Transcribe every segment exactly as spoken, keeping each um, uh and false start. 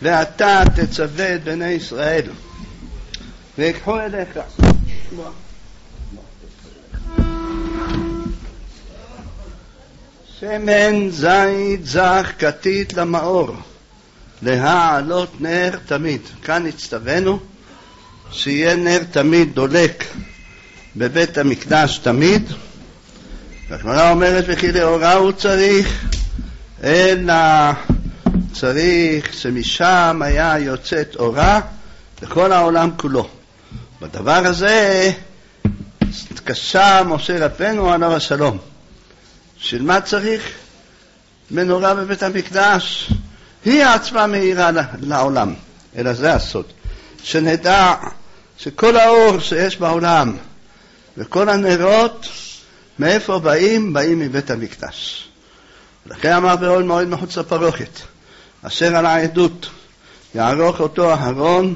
ואתה תצווה את בני ישראל ויקחו אליך שמן זית זך כתית למאור להעלות נר תמיד. כאן הצטווינו שיהיה נר תמיד דולק בבית המקדש תמיד, והגמרא אומרת וכי לאורה הוא צריך, אלא צריך שמשם היה יוצאת אורה לכל העולם כולו. בדבר הזה התקשה משה רבנו עליו השלום, של מה צריך מנורה בבית המקדש? היא עצמה מאירה לעולם. אלא זה הסוד, שנדע שכל האור שיש בעולם וכל הנרות מאיפה באים? באים מבית המקדש. ולכן אמר באוהל מועד מחוץ לפרוכת, אשר על העדות יערוך אותו אהרון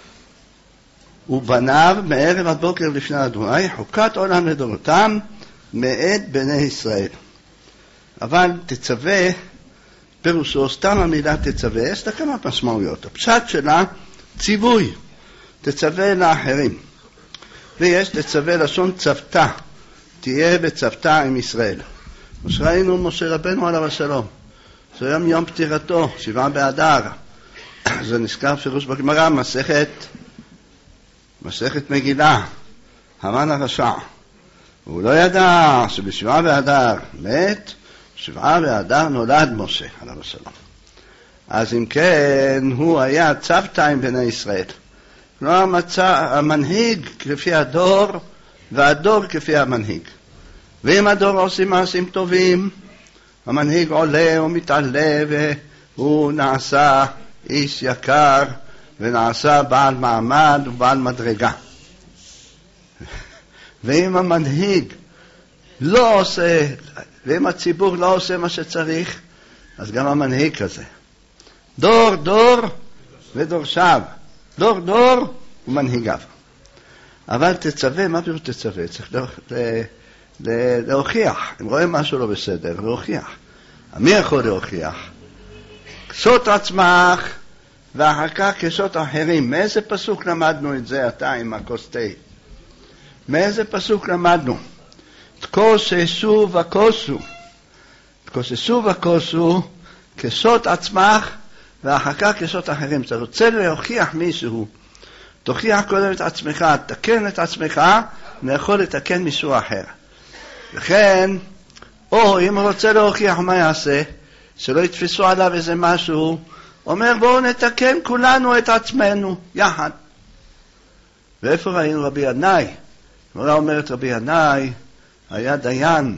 ובניו מערב עד בוקר לפני אדוני, חוקת עולם לדורותם מאת בני ישראל. אבל תצווה, פירושו סתם המילה תצווה, יש לה כמה משמעויות. הפשט שלה ציווי, תצווה לאחרים. ויש תצווה לשון צוותה, תהיה בצוותה עם ישראל. ראינו משה רבנו עליו השלום, זה יום יום פטירתו, שבעה באדר. זה נזכר פירוש בגמרא, מסכת מסכת מגילה, המן הרשע. הוא לא ידע שבשבעה באדר מת, שבעה באדר נולד משה עליו השלום. אז אם כן, הוא היה צוותה עם בני ישראל. כלומר, מצא המנהיג כפי הדור, והדור כפי המנהיג. ואם הדור עושים מעשים טובים, המנהיג עולה ומתעלה, והוא נעשה איש יקר, ונעשה בעל מעמד ובעל מדרגה. ואם המנהיג לא עושה, ואם הציבור לא עושה מה שצריך, אז גם המנהיג כזה. דור דור ודורשיו. דור דור ומנהיגיו. אבל תצווה, מה פירוש תצווה? צריך להוכיח. אם רואים משהו לא בסדר, להוכיח. מי יכול להוכיח? כסות עצמך ואחר כך כסות אחרים. מאיזה פסוק למדנו את זה אתה עם הכוסתי? מאיזה פסוק למדנו? תכוססו וכוסו. תכוססו וכוסו, כסות עצמך ואחר כך כסות אחרים. אתה רוצה להוכיח מישהו, תוכיח קודם את עצמך, תקן את עצמך, ויכול לתקן מישהו אחר. לכן, או אם הוא רוצה להוכיח מה יעשה, שלא יתפסו עליו איזה משהו, אומר בואו נתקן כולנו את עצמנו יחד. ואיפה ראינו רבי ינאי? אמרה אומרת רבי ינאי, היה דיין,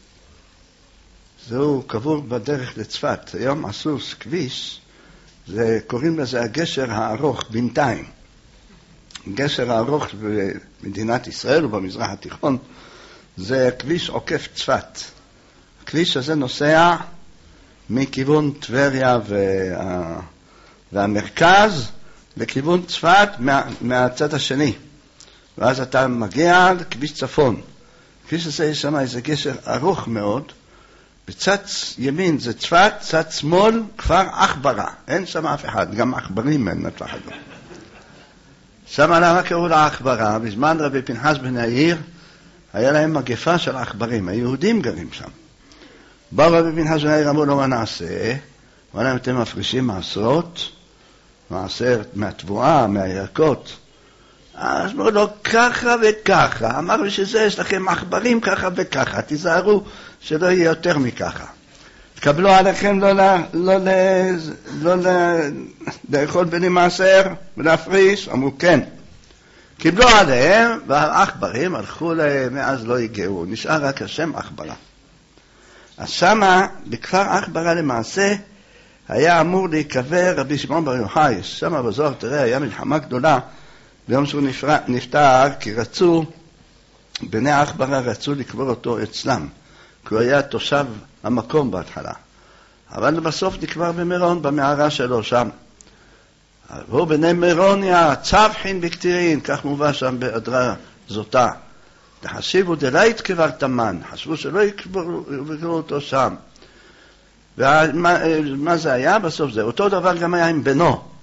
זהו קבור בדרך לצפת, היום עשו כביש, זה, קוראים לזה הגשר הארוך בינתיים. הגשר הארוך במדינת ישראל ובמזרח התיכון, זה כביש עוקף צפת. הכביש הזה נוסע מכיוון טבריה וה... והמרכז לכיוון צפת מה... מהצד השני. ואז אתה מגיע לכביש צפון. הכביש הזה יש שם איזה גשר ארוך מאוד. בצד ימין זה צפת, צד שמאל כפר אחברה. אין שם אף אחד, גם אחברים אין אף אחד. שם למה קראו לה אחברה? בזמן רבי פנחס בן יאיר היה להם מגפה של אחברים. היהודים גרים שם. באו רבי פנחס בן יאיר אמרו לו מה נעשה? אמרו להם אתם מפרישים מעשרות, מעשר מהתבואה, מהירקות. אז אמרו לו ככה וככה. אמרו שזה יש לכם אחברים ככה וככה. תיזהרו שלא יהיה יותר מככה. תקבלו עליכם לא, לא, לא, לא, לא לאכול בני מעשר ולהפריש? אמרו כן. קיבלו עליהם, והאחברים הלכו להם, מאז לא הגיעו. נשאר רק השם אחברה. אז שמה, בכפר אחברה למעשה, היה אמור להיקבר רבי שמעון בר יוחאי. שמה בזוהר, תראה, היה מלחמה גדולה, ביום שהוא נפטר, כי רצו, בני אחברה רצו לקבור אותו אצלם. כי הוא היה תושב המקום בהתחלה. אבל בסוף נקבר במירון, במערה שלו שם. והוא בני מירוניה, צבחין בקטירין, כך מובא שם באדרה זוטה. תחשיבו דלית קבר תמן, חשבו שלא יקברו אותו שם. ומה מה זה היה? בסוף זה. אותו דבר גם היה עם בנו.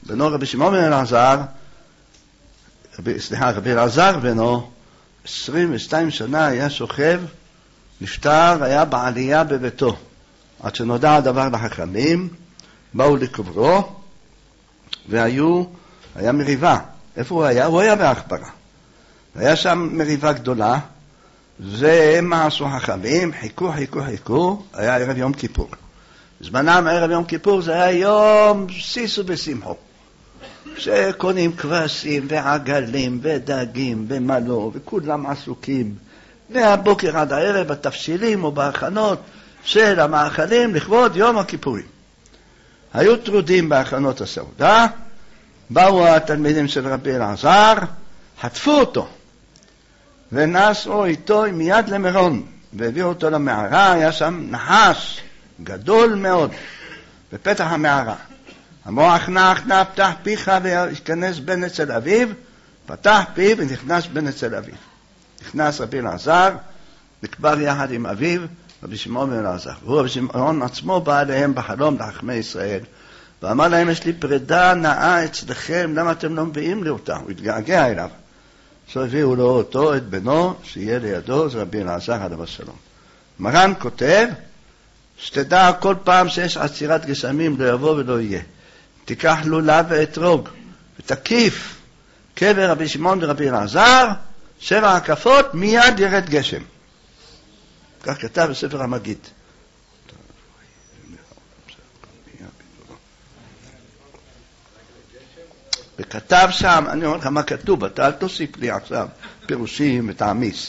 בנו רבי שמעון בן אלעזר, סליחה, רבי אלעזר בנו, עשרים ושתיים שנה היה שוכב, נפטר, היה בעלייה בביתו. עד שנודע הדבר לחכמים, באו לקברו, והיו, היה מריבה. איפה הוא היה? הוא היה באחברה. היה שם מריבה גדולה, והם עשו חכמים, חיכו, חיכו, חיכו, היה ערב יום כיפור. זמנם ערב יום כיפור זה היה יום סיסו בשמחו. שקונים כבשים ועגלים ודגים ומלו, וכולם עסוקים. מהבוקר עד הערב בתפשילים או בהכנות של המאכלים לכבוד יום הכיפורים. היו טרודים בהכנות הסעודה, באו התלמידים של רבי אלעזר, חטפו אותו, ונסעו איתו מיד למירון, והביאו אותו למערה. היה שם נחש גדול מאוד בפתח המערה. אמרו, אחנה אחנה פתח פיך ויכנס בן אצל אביו. פתח פיו ונכנס בן אצל אביו. נכנס רבי אלעזר, נקבר יחד עם אביו, רבי שמעון בן אלעזר. והוא רבי שמעון עצמו בא אליהם בחלום לחכמי ישראל, ואמר להם, יש לי פרידה נאה אצלכם, למה אתם לא מביאים לי אותה? הוא התגעגע אליו. so הביאו לו אותו, את בנו, שיהיה לידו, זה רבי אלעזר עליו השלום. מרן כותב, שתדע כל פעם שיש עצירת גשמים לא יבוא ולא יהיה. תיקח לולה ואתרוג, ותקיף קבר רבי שמעון ורבי אלעזר, שבע הקפות, מיד ירד גשם. כך כתב בספר המגיד. וכתב שם, אני אומר לך מה כתוב, אתה אל תוסיף לי עכשיו פירושים ותעמיס.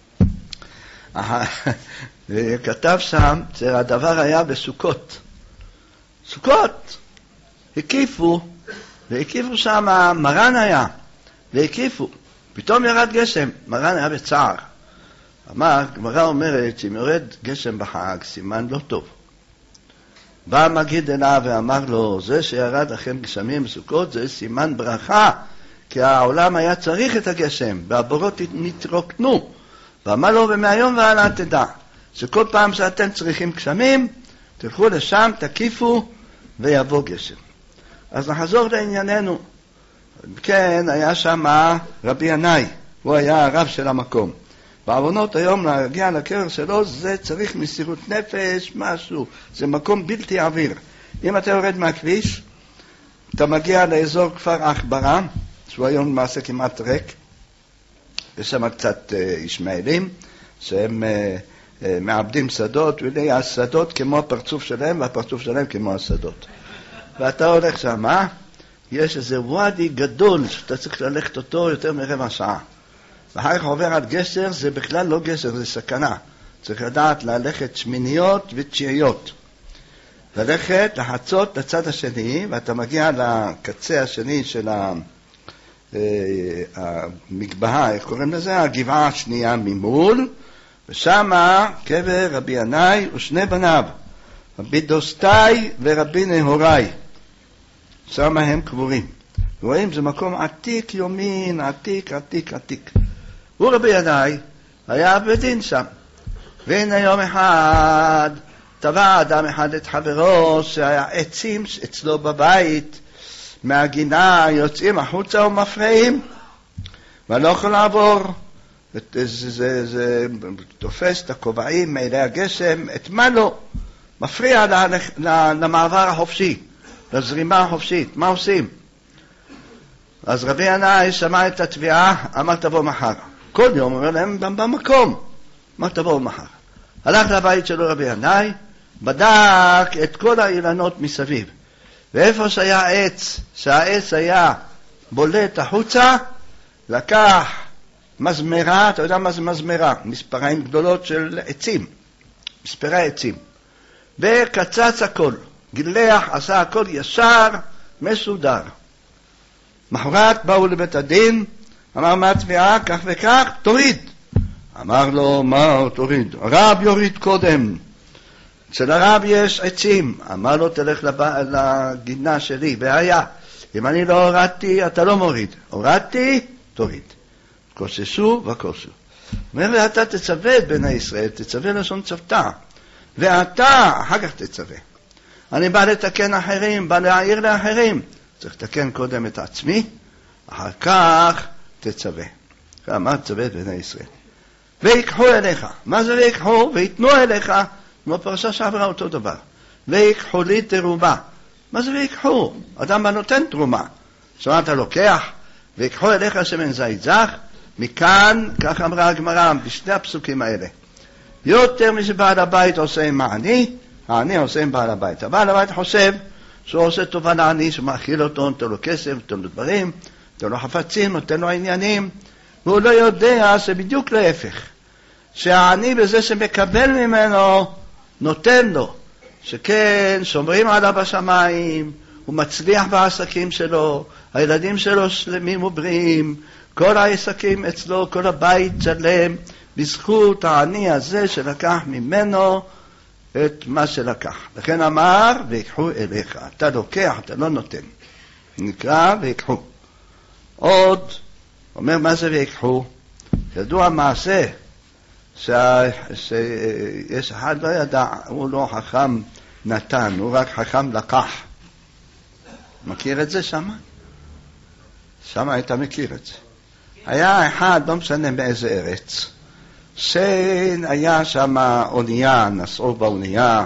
כתב שם, הדבר היה בסוכות. סוכות, הקיפו, והקיפו שם, מרן היה, והקיפו. פתאום ירד גשם, מרן היה בצער. אמר, גמרא אומרת, שאם יורד גשם בחג, סימן לא טוב. בא המגיד אליו ואמר לו, זה שירד לכם גשמים בסוכות, זה סימן ברכה, כי העולם היה צריך את הגשם, והבורות נתרוקנו. ואמר לו, ומהיום והלאה תדע, שכל פעם שאתם צריכים גשמים, תלכו לשם, תקיפו, ויבוא גשם. אז נחזור לענייננו. כן, היה שם רבי ינאי, הוא היה הרב של המקום. בעוונות היום להגיע לקבר שלו, זה צריך מסירות נפש, משהו. זה מקום בלתי עביר. אם אתה יורד מהכביש, אתה מגיע לאזור כפר אחברה, שהוא היום למעשה כמעט ריק, יש שם קצת ישמעאלים, שהם מעבדים שדות, ולי השדות כמו הפרצוף שלהם, והפרצוף שלהם כמו השדות. ואתה הולך שם, יש איזה וואדי גדול, שאתה צריך ללכת אותו יותר מרבע שעה. ואחר כך עובר עד גשר, זה בכלל לא גשר, זה סכנה. צריך לדעת ללכת שמיניות ותשיעיות. ללכת, לחצות לצד השני, ואתה מגיע לקצה השני של המגבהה, איך קוראים לזה? הגבעה השנייה ממול, ושם קבר רבי ינאי ושני בניו, רבי דוסטאי ורבי נהוראי. שם הם קבורים. רואים, זה מקום עתיק יומין, עתיק, עתיק, עתיק. הוא רבי ינאי היה בדין שם. והנה יום אחד טבע אדם אחד את חברו שהיה עצים אצלו בבית, מהגינה יוצאים החוצה ומפריעים, ולא יכול לעבור. זה, זה, זה תופס את הכובעים מאלי הגשם, את מה לא? מפריע למעבר החופשי, לזרימה החופשית. מה עושים? אז רבי ינאי שמע את התביעה, אמר תבוא מחר. כל יום אומר להם במקום, אמר תבוא מחר. הלך לבית שלו רבי ינאי, בדק את כל האילנות מסביב. ואיפה שהיה עץ, שהעץ היה בולט החוצה, לקח מזמרה, אתה יודע מה זה מזמרה? מספריים גדולות של עצים, מספרי עצים. וקצץ הכל, גילח, עשה הכל ישר, מסודר. מחרת באו לבית הדין, אמר מה התביעה, כך וכך, תוריד. אמר לו, מה תוריד? הרב יוריד קודם. אצל הרב יש עצים. אמר לו, תלך לב... לגינה שלי, והיה. אם אני לא הורדתי, אתה לא מוריד. הורדתי, תוריד. כוססו וכוסו. אומר, ואתה תצווה את בני ישראל, תצווה לשון צוותה. ואתה, אחר כך תצווה. אני בא לתקן אחרים, בא להעיר לאחרים. צריך לתקן קודם את עצמי, אחר כך תצווה. מה תצווה את בני ישראל? ויקחו אליך. מה זה ויקחו? ויתנו אליך. כמו פרשה שעברה אותו דבר. ויקחו לי תרומה. מה זה ויקחו? אדם הנותן תרומה. זאת אומרת, אתה לוקח, ויקחו אליך שמן זית זך, מכאן, כך אמרה הגמרא, בשני הפסוקים האלה. יותר משבעל הבית עושה עם העני, העני עושה עם בעל הבית. הבעל הבית חושב שהוא עושה טובה לעני, שמאכיל אותו, נותן לו כסף, נותן לו דברים, נותן לו חפצים, נותן לו עניינים, והוא לא יודע שבדיוק להפך. שהעני בזה שמקבל ממנו, נותן לו. שכן, שומרים עליו בשמיים, הוא מצליח בעסקים שלו, הילדים שלו שלמים ובריאים, כל העסקים אצלו, כל הבית שלם, בזכות העני הזה שלקח ממנו את מה שלקח. לכן אמר, ויקחו אליך. אתה לוקח, אתה לא נותן. נקרא, ויקחו. עוד, אומר מה זה ויקחו? ידוע מעשה, שיש אחד לא ידע, הוא לא חכם נתן, הוא רק חכם לקח. מכיר את זה שמה? שמה היית מכיר את זה. היה אחד, לא משנה באיזה ארץ, שהיה שם אונייה, נסעו באונייה,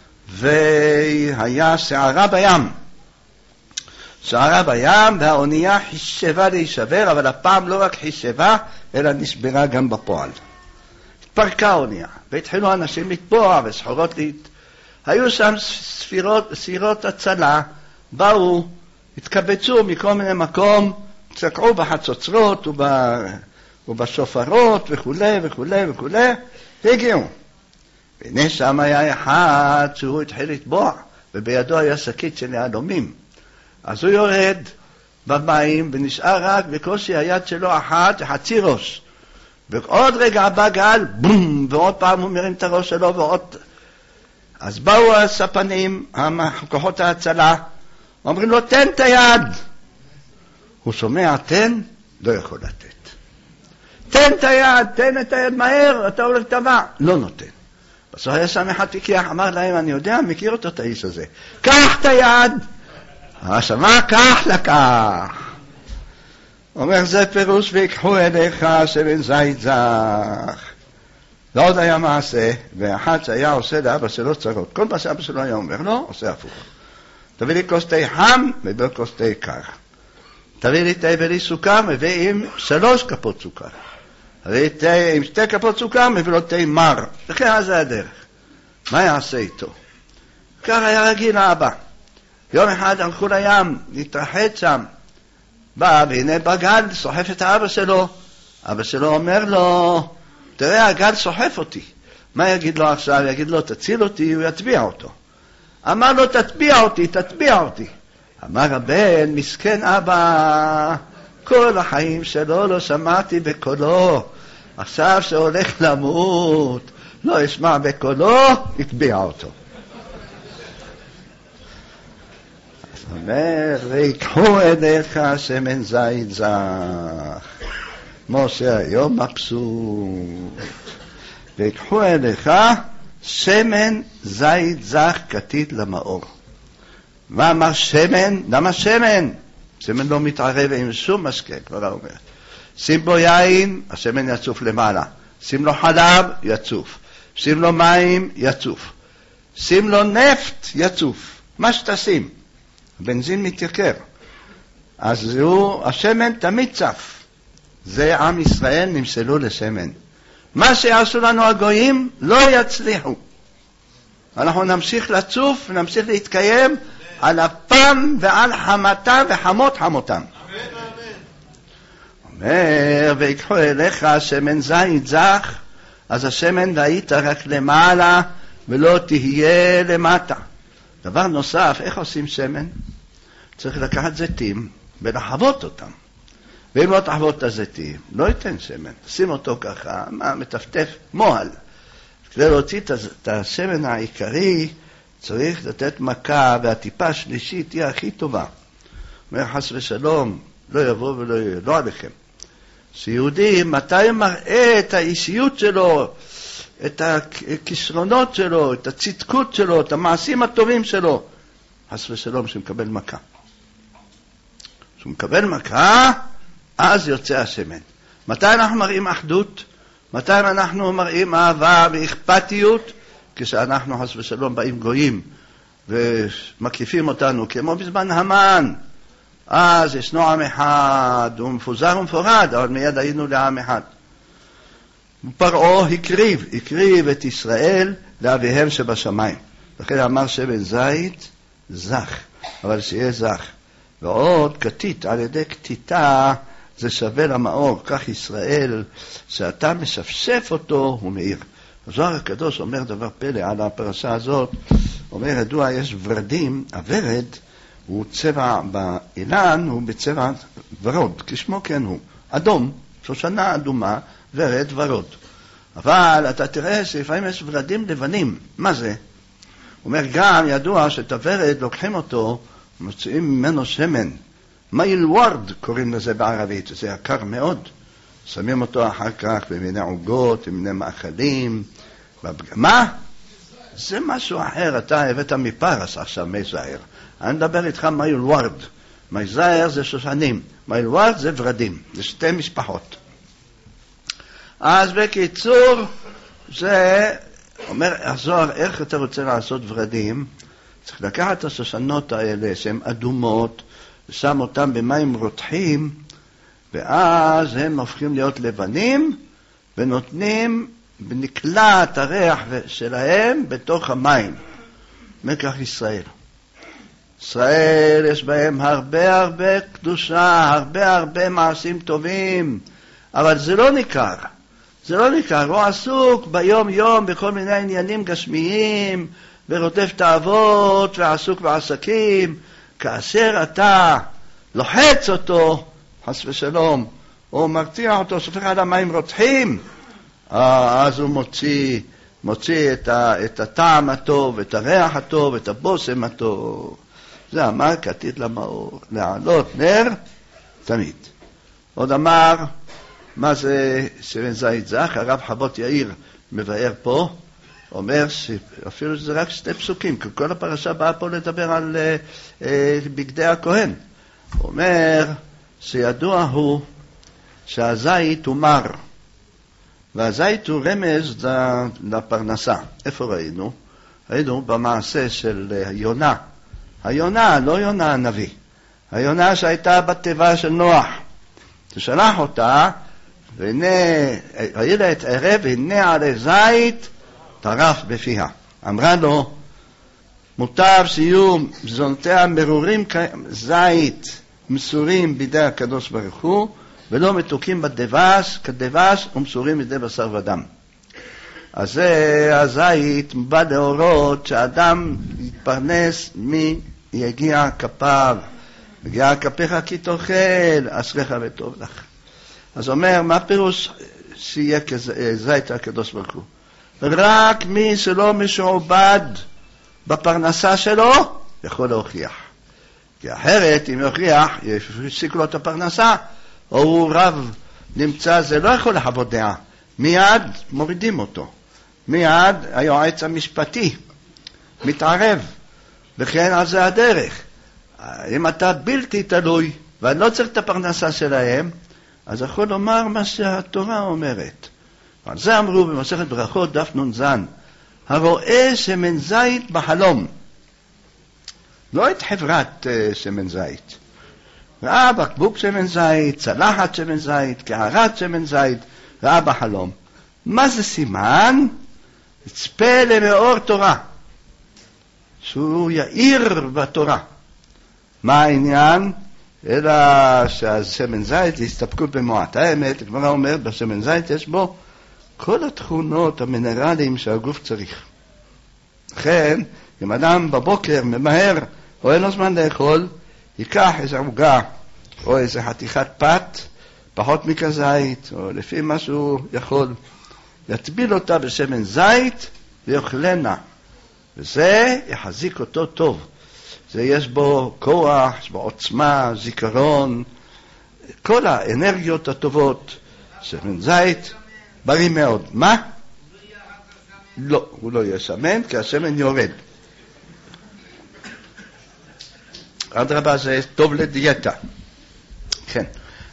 והיה שערה בים. שערה בים, והאונייה חישבה להישבר, אבל הפעם לא רק חישבה, אלא נשברה גם בפועל. התפרקה האונייה, והתחילו אנשים לטבוע וסחורות להת... היו שם ספירות, סירות הצלה, באו, התקבצו מכל מיני מקום, צקעו בחצוצרות וב... ובשופרות וכו' וכו' וכו', והגיעו. והנה שם היה אחד שהוא התחיל לטבוע, ובידו היה שקית של יהלומים. אז הוא יורד במים ונשאר רק בקושי היד שלו אחת, חצי ראש. ועוד רגע בא גל, בום, ועוד פעם הוא מרים את הראש שלו ועוד... אז באו הספנים, כוחות ההצלה, אומרים לו, תן את היד. הוא שומע, תן, לא יכול לתת. תן את היד, תן את היד מהר, אתה הולך טבע. לא נותן. בסוף היה שם אחד פיקח, אמר להם, אני יודע, מכיר אותו את האיש הזה. קח את היד. השמה, קח לקח. אומר, זה פירוש, ויקחו אליך שמן זית זך. ועוד היה מעשה, ואחד שהיה עושה לאבא שלו צרות. כל מה שאבא שלו היה אומר, לא, עושה הפוך. תביא לי כוס תה חם, מביא כוס תה קר. תביא לי תה בלי סוכר, מביא עם שלוש כפות סוכר. תביא תה עם שתי כפות סוכר, מביא לו תה מר. וכן זה הדרך. מה יעשה איתו? כך היה רגיל האבא. יום אחד הלכו לים, להתרחץ שם. בא, והנה בגל, סוחף את האבא שלו. אבא שלו אומר לו, תראה, הגל סוחף אותי. מה יגיד לו עכשיו? יגיד לו, תציל אותי, הוא יטביע אותו. אמר לו, תטביע אותי, תטביע אותי. אמר הבן, מסכן אבא, כל החיים שלו לא שמעתי בקולו. עכשיו שהולך למות, לא ישמע בקולו, יטביע אותו. אז אומר, ויקחו אליך שמן זית זך. משה היום מבסוט. ויקחו אליך שמן זית זך כתית למאור. מה אמר שמן? למה שמן? שמן לא מתערב עם שום משקה, כבר אומר. שים בו יין, השמן יצוף למעלה. שים לו חלב, יצוף. שים לו מים, יצוף. שים לו נפט, יצוף. מה שתשים. בנזין מתייקר. אז הוא, השמן תמיד צף. זה עם ישראל נמסלו לשמן. מה שיעשו לנו הגויים לא יצליחו. אנחנו נמשיך לצוף ונמשיך להתקיים על אפם ועל חמתם וחמות חמותם. אומר, ויקחו אליך שמן זית זך, אז השמן והיית רק למעלה ולא תהיה למטה. דבר נוסף, איך עושים שמן? צריך לקחת זיתים ולחוות אותם. ואם לא תחוות את הזיתים, לא ייתן שמן. שים אותו ככה, מה, מטפטף מועל. כדי להוציא את השמן העיקרי, צריך לתת מכה, והטיפה השלישית תהיה הכי טובה. אומר חס ושלום, לא יבוא ולא יהיה, לא עליכם. שיהודי, מתי מראה את האישיות שלו, את הכישרונות שלו, את הצדקות שלו, את המעשים הטובים שלו, חס ושלום שמקבל מכה. כשהוא מקבל מכה, אז יוצא השמן. מתי אנחנו מראים אחדות? מתי אנחנו מראים אהבה ואכפתיות? כשאנחנו חס ושלום באים גויים ומקיפים אותנו, כמו בזמן המן. אז ישנו עם אחד, הוא מפוזר ומפורד, אבל מיד היינו לעם אחד. פרעה הקריב, הקריב את ישראל לאביהם שבשמיים. לכן אמר שמן זית זך, אבל שיהיה זך. ועוד כתית, על ידי כתיתה זה שווה למאור. כך ישראל, שאתה משפשף אותו, הוא מאיר. הזוהר הקדוש אומר דבר פלא על הפרשה הזאת, אומר, ידוע, יש ורדים, הוורד הוא צבע באילן, הוא בצבע ורוד, כשמו כן הוא, אדום, שושנה אדומה, ורד ורוד. אבל אתה תראה שלפעמים יש ורדים לבנים. מה זה? הוא אומר, גם ידוע שאת הוורד לוקחים אותו, מוצאים ממנו שמן. מייל ורד קוראים לזה בערבית, זה יקר מאוד. שמים אותו אחר כך במיני עוגות, במיני מאכלים. מה? זה משהו אחר, אתה הבאת מפרס עכשיו, מי זהר. אני מדבר איתך מייל ורד. מי זהר זה שושנים, מייל ורד זה ורדים, זה שתי משפחות. אז בקיצור, זה אומר, הזוהר, איך אתה רוצה לעשות ורדים? צריך לקחת את השושנות האלה שהן אדומות, ושם אותם במים רותחים, ואז הם הופכים להיות לבנים, ונותנים, ונקלט הריח שלהם בתוך המים. מכך ישראל. ישראל יש בהם הרבה הרבה קדושה, הרבה הרבה מעשים טובים, אבל זה לא ניכר. זה לא ניכר, הוא עסוק ביום יום בכל מיני עניינים גשמיים, ורודף תאוות, ועסוק בעסקים. כאשר אתה לוחץ אותו, חס ושלום, או מרתיע אותו, שופך על המים רותחים, אז הוא מוציא, מוציא את, ה, את הטעם הטוב, את הריח הטוב, את הבושם הטוב. זה אמר כתית למאור, לעלות נר תמיד. עוד אמר, מה זה שמן זית זך? הרב חבות יאיר מבאר פה, אומר שאפילו שזה רק שתי פסוקים, כי כל הפרשה באה פה לדבר על uh, uh, בגדי הכהן. הוא אומר שידוע הוא שהזית הוא מר, והזית הוא רמז לפרנסה. איפה ראינו? ראינו במעשה של יונה. היונה, לא יונה הנביא. היונה שהייתה בתיבה של נוח. תשלח אותה, והנה, ראי לה את ערב, והנה עלי זית, טרף בפיה. אמרה לו, מוטב שיהיו זונותיה מרורים זית, מסורים בידי הקדוש ברוך הוא, ולא מתוקים בדבש, כדבש ומסורים בידי בשר ודם. אז זה הזית בא להורות שאדם יתפרנס מיגיע כפיו. יגיע כפיך כי תאכל, אשריך וטוב לך. אז אומר, מה פירוש שיהיה כזית הקדוש ברוך הוא? רק מי שלא משועבד בפרנסה שלו, יכול להוכיח. כי אחרת, אם יוכיח, יפסיק לו את הפרנסה, או הוא רב נמצא, זה לא יכול לחוות דעה. מיד מורידים אותו. מיד היועץ המשפטי מתערב. וכן, אז זה הדרך. אם אתה בלתי תלוי, ואני לא צריך את הפרנסה שלהם, אז יכול לומר מה שהתורה אומרת. על זה אמרו במסכת ברכות דף נ"ז, הרואה שמן זית בחלום, לא את חברת uh, שמן זית, ראה בקבוק שמן זית, צלחת שמן זית, קערת שמן זית, ראה בחלום. מה זה סימן? יצפה למאור תורה, שהוא יאיר בתורה. מה העניין? אלא שהשמן זית זה הסתפקות במועט. האמת, הגמרא אומר, בשמן זית יש בו כל התכונות המינרליים שהגוף צריך. לכן, אם אדם בבוקר ממהר, או אין לו זמן לאכול, ייקח איזו עוגה, או איזו חתיכת פת, פחות מכזית, או לפי מה שהוא יכול, יטביל אותה בשמן זית, ויאכלנה. וזה יחזיק אותו טוב. זה יש בו כוח, יש בו עוצמה, זיכרון, כל האנרגיות הטובות. שמן זית בריא מאוד. מה? לא, הוא לא יהיה שמן, כי השמן יורד. אדרבה, זה טוב לדיאטה.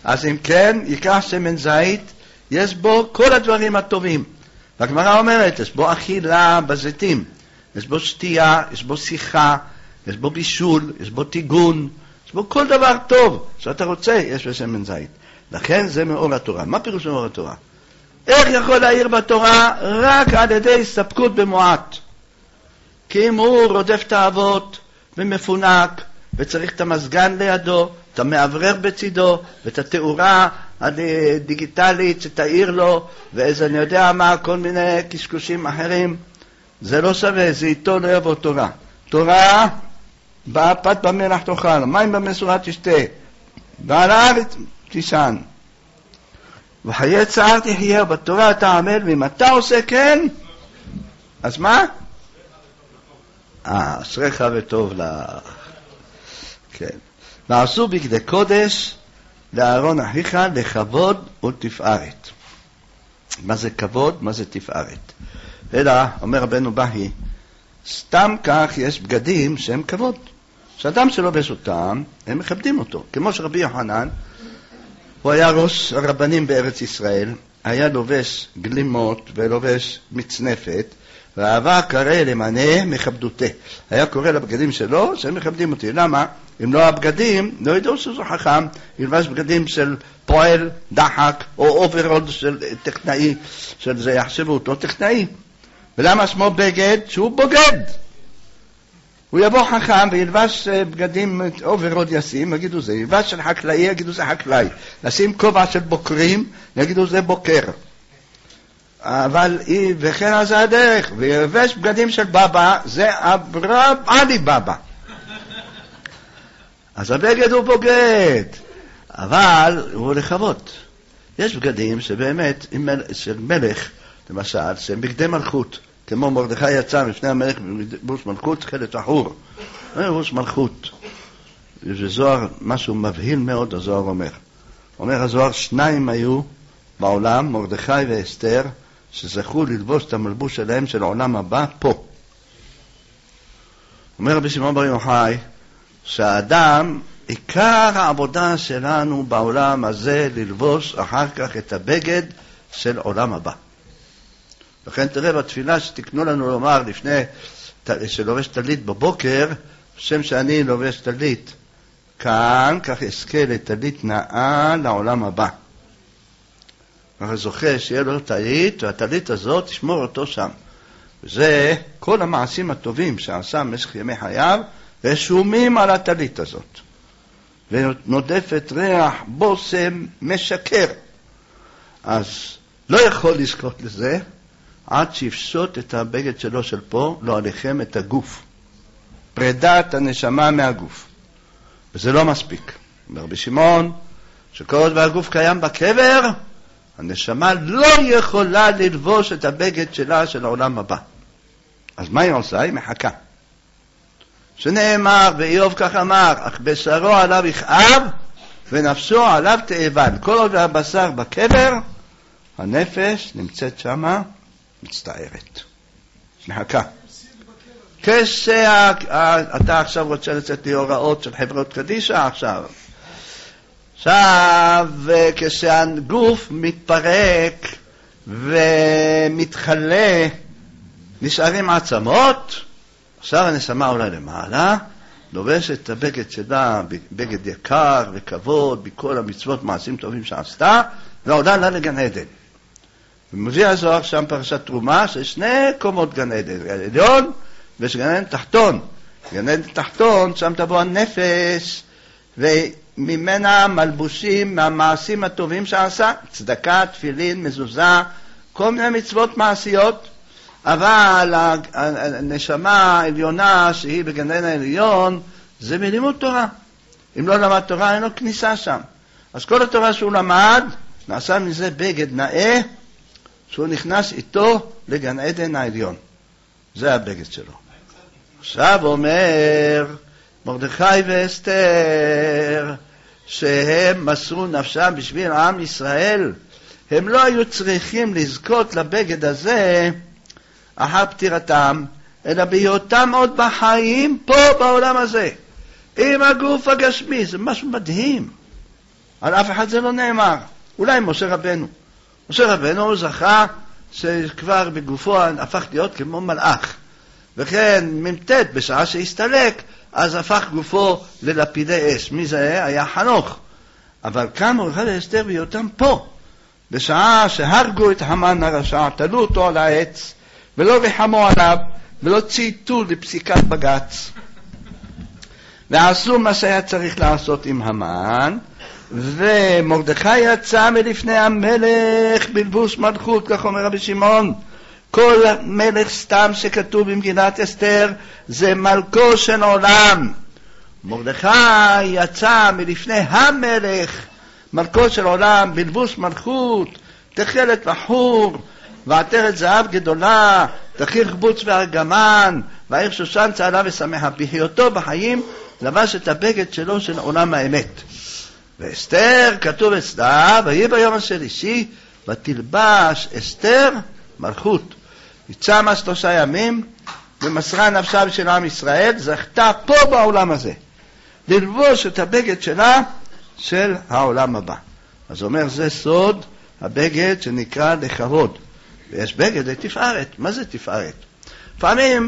אז אם כן, ייקח שמן זית, יש בו כל הדברים הטובים. והגמרא אומרת, יש בו אכילה בזיתים, יש בו שתייה, יש בו שיחה, יש בו בישול, יש בו טיגון, יש בו כל דבר טוב שאתה רוצה, יש בשמן זית. לכן זה מאור התורה. מה פירוש מאור התורה? איך יכול להעיר בתורה? רק על ידי הסתפקות במועט. כי אם הוא רודף את האבות ומפונק, וצריך את המסגן לידו, את המאוורר בצידו, ואת התאורה הדיגיטלית שתאיר לו, ואיזה אני יודע מה, כל מיני קשקושים אחרים, זה לא שווה, זה איתו לא יבוא תורה. תורה, באה פת במלח תאכל, מים במשורה תשתה, ועל הארץ תישן. וחיי צער תחיה, בתורה אתה עמל, ואם אתה עושה כן, אז מה? אה, אשריך וטוב לך. כן. ועשו בגדי קודש לארון אחיך לכבוד ולתפארת. מה זה כבוד? מה זה תפארת? אלא, אומר רבנו בהי, סתם כך יש בגדים שהם כבוד. שאדם שלובש אותם, הם מכבדים אותו. כמו שרבי יוחנן, הוא היה ראש הרבנים בארץ ישראל, היה לובש גלימות ולובש מצנפת, ואהבה קרא למענה מכבדותה. היה קורא לבגדים שלו שהם מכבדים אותי. למה? אם לא הבגדים, לא ידעו שזו חכם, ילבש בגדים של פועל, דחק, או אוברול של טכנאי, של זה יחשבו אותו טכנאי. ולמה שמו בגד? שהוא בוגד. הוא יבוא חכם וילבש בגדים אוברול ישים, יגידו זה, ילבש של חקלאי, יגידו זה חקלאי. לשים כובע של בוקרים, יגידו זה בוקר. אבל וכן אז הדרך, וילבש בגדים של בבא, זה אברהם עלי בבא. אז הבגד הוא בוגד, אבל הוא לכבוד. יש בגדים שבאמת, של מלך, למשל, שהם בגדי מלכות, כמו מרדכי יצא מפני המלך בלבוש מלכות, חלת אחור, בלבוש מלכות. וזוהר, משהו מבהיל מאוד, הזוהר אומר. אומר הזוהר, שניים היו בעולם, מרדכי ואסתר, שזכו ללבוש את המלבוש שלהם של העולם הבא פה. אומר רבי שמעון בר יוחאי, שהאדם, עיקר העבודה שלנו בעולם הזה ללבוש אחר כך את הבגד של עולם הבא. לכן תראה בתפילה שתקנו לנו לומר לפני שלובש תלית בבוקר, בשם שאני לובש תלית כאן, כך אזכה לתלית נאה לעולם הבא. ככה זוכה שיהיה לו תלית, והתלית הזאת תשמור אותו שם. וזה כל המעשים הטובים שעשה במשך ימי חייו, רשומים על התלית הזאת. ונודפת ריח בושם משקר. אז לא יכול לזכות לזה, עד שיפשוט את הבגד שלו של פה, לא עליכם את הגוף. פרידת הנשמה מהגוף. וזה לא מספיק. אומר רבי שמעון, שכל עוד והגוף קיים בקבר, הנשמה לא יכולה ללבוש את הבגד שלה של העולם הבא. אז מה היא עושה? היא מחכה. שנאמר, ואיוב כך אמר, אך בשרו עליו יכאב, ונפשו עליו תאבד. כל עוד הבשר בקבר, הנפש נמצאת שמה, מצטערת. מחכה. כשאתה עכשיו רוצה לצאת לי הוראות של חברות קדישה עכשיו. עכשיו, כשהגוף מתפרק ומתחלה, נשארים עצמות, עכשיו הנשמה עולה למעלה, לובשת את הבגד שלה, בגד יקר וכבוד, בכל המצוות מעשים טובים שעשתה, ועולה לה לגן עדן. ומביא הזוהר שם פרשת תרומה, שיש שני קומות גן עדן, גן עליון וגן עדן תחתון. גן עדן תחתון, שם תבוא הנפש, וממנה מלבושים מהמעשים הטובים שעשה, צדקה, תפילין, מזוזה, כל מיני מצוות מעשיות, אבל הנשמה העליונה שהיא בגן עדן העליון, זה מלימוד תורה. אם לא למד תורה, אין לו כניסה שם. אז כל התורה שהוא למד, נעשה מזה בגד נאה, שהוא נכנס איתו לגן עדן העליון. זה הבגד שלו. עכשיו אומר מרדכי ואסתר, שהם מסרו נפשם בשביל עם ישראל, הם לא היו צריכים לזכות לבגד הזה אחר פטירתם, אלא בהיותם עוד בחיים פה בעולם הזה. עם הגוף הגשמי, זה משהו מדהים. על אף אחד זה לא נאמר. אולי משה רבנו. משה רבנו זכה שכבר בגופו הפך להיות כמו מלאך. וכן ממתת בשעה שהסתלק, אז הפך גופו ללפידי אש. מי זה היה? חנוך. אבל כאן מרדכי ואסתר בהיותם פה, בשעה שהרגו את המן הרשע, תלו אותו על העץ, ולא רחמו עליו, ולא צייתו לפסיקת בג"ץ. ועשו מה שהיה צריך לעשות עם המן, ומרדכי יצא מלפני המלך בלבוש מלכות, כך אומר רבי שמעון. כל מלך סתם שכתוב במגילת אסתר זה מלכו של עולם. מרדכי יצא מלפני המלך, מלכו של עולם, בלבוש מלכות, תכלת בחור, ועטרת זהב גדולה, תכיר חבוץ וארגמן, והעיר שושן צהלה ושמחה. בהיותו בחיים לבש את הבגד שלו של עולם האמת. ואסתר כתוב אצלה, ויהי ביום השלישי ותלבש אסתר מלכות. היא צמה שלושה ימים ומסרה נפשה של עם ישראל, זכתה פה בעולם הזה ללבוש את הבגד שלה של העולם הבא. אז אומר, זה סוד הבגד שנקרא לכבוד. ויש בגד לתפארת. מה זה תפארת? פעמים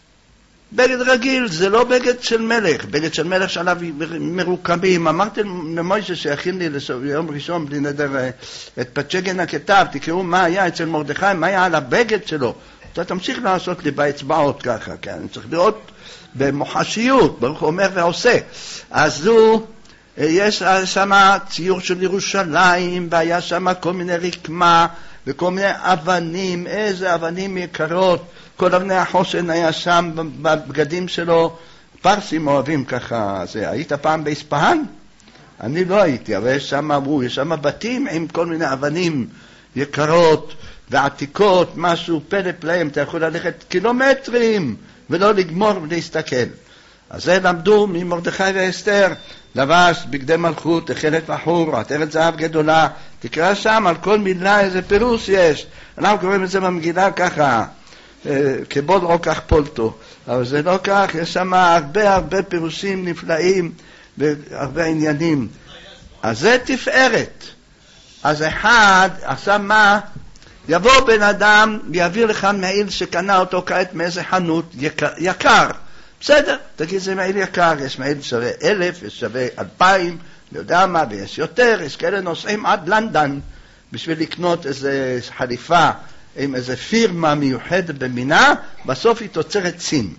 בגד רגיל זה לא בגד של מלך, בגד של מלך שעליו מרוקמים. אמרתי למוישה שיכין לי ליום ראשון בלי נדר את פצ'גן הכתב, תקראו מה היה אצל מרדכי, מה היה על הבגד שלו. אתה תמשיך לעשות לי באצבעות ככה, כן? אני צריך לראות במוחשיות, ברוך הוא אומר ועושה. אז הוא, יש שם ציור של ירושלים, והיה שם כל מיני רקמה, וכל מיני אבנים, איזה אבנים יקרות, כל אבני החושן היה שם בבגדים שלו. פרסים אוהבים ככה. זה, היית פעם באספהאן? אני לא הייתי, אבל יש שם, אמרו, יש שם בתים עם כל מיני אבנים יקרות ועתיקות, משהו פלא פלאים, אתה יכול ללכת קילומטרים ולא לגמור ולהסתכל. אז זה למדו ממרדכי ואסתר, לבש בגדי מלכות, תכלת בחור, עטרת זהב גדולה. תקרא שם על כל מילה איזה פירוש יש. אנחנו קוראים את זה במגילה ככה, כבוד או כך פולטו, אבל זה לא כך, יש שם הרבה הרבה פירושים נפלאים והרבה עניינים. אז זה תפארת. אז אחד עשה מה? יבוא בן אדם ויעביר לך מעיל שקנה אותו כעת מאיזה חנות יקר, יקר. בסדר, תגיד זה מעיל יקר, יש מעיל שווה אלף, יש שווה אלפיים, אני יודע מה, ויש יותר, יש כאלה נוסעים עד לנדן בשביל לקנות איזה חליפה עם איזה פירמה מיוחדת במינה, בסוף היא תוצרת סין.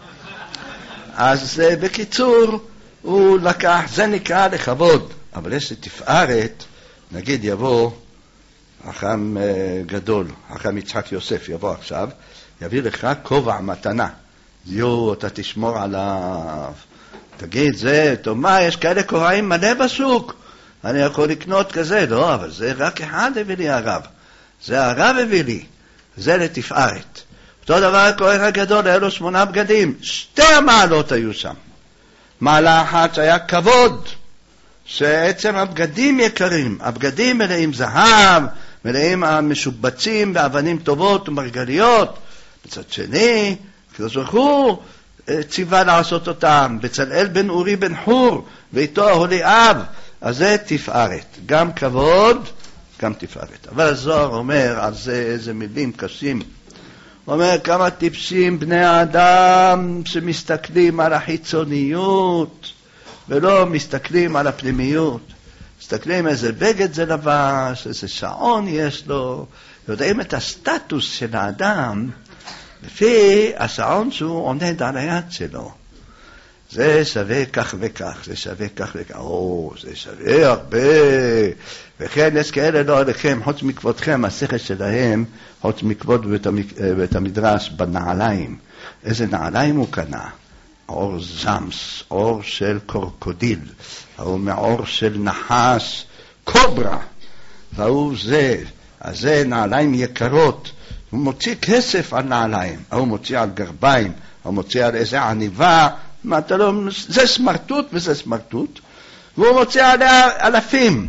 אז בקיצור, הוא לקח, זה נקרא לכבוד, אבל יש תפארת, נגיד יבוא חכם גדול, חכם יצחק יוסף יבוא עכשיו, יביא לך כובע מתנה, יו, אתה תשמור עליו, תגיד זה, טוב מה, יש כאלה כובעים מלא בשוק, אני יכול לקנות כזה, לא, אבל זה רק אחד הביא לי הרב, זה הרב הביא לי, זה לתפארת. אותו דבר הכהן הגדול, היה לו שמונה בגדים, שתי המעלות היו שם. מעלה אחת שהיה כבוד, שעצם הבגדים יקרים, הבגדים מלאים זהב, מלאים המשובצים באבנים טובות ומרגליות. בצד שני, כזכור, ציווה לעשות אותם, בצלאל בן אורי בן חור, ואיתו אהוליאב, אז זה תפארת, גם כבוד, גם תפארת. אבל הזוהר אומר על זה איזה מילים קשים. הוא אומר כמה טיפשים בני האדם שמסתכלים על החיצוניות ולא מסתכלים על הפנימיות. מסתכלים איזה בגד זה לבש, איזה שעון יש לו, יודעים את הסטטוס של האדם לפי השעון שהוא עומד על היד שלו. זה שווה כך וכך, זה שווה כך וכך, או, זה שווה הרבה. וכן, יש כאלה לא עליכם, חוץ מכבודכם, השכל שלהם, חוץ מכבוד בית המדרש, בנעליים. איזה נעליים הוא קנה? אור זמס, אור של קורקודיל, או מאור של נחש, קוברה. והוא זה, אז זה נעליים יקרות. הוא מוציא כסף על נעליים, הוא מוציא על גרביים, הוא מוציא על איזה עניבה, מה אתה לא, זה סמרטוט וזה סמרטוט, והוא מוציא עליה אלפים.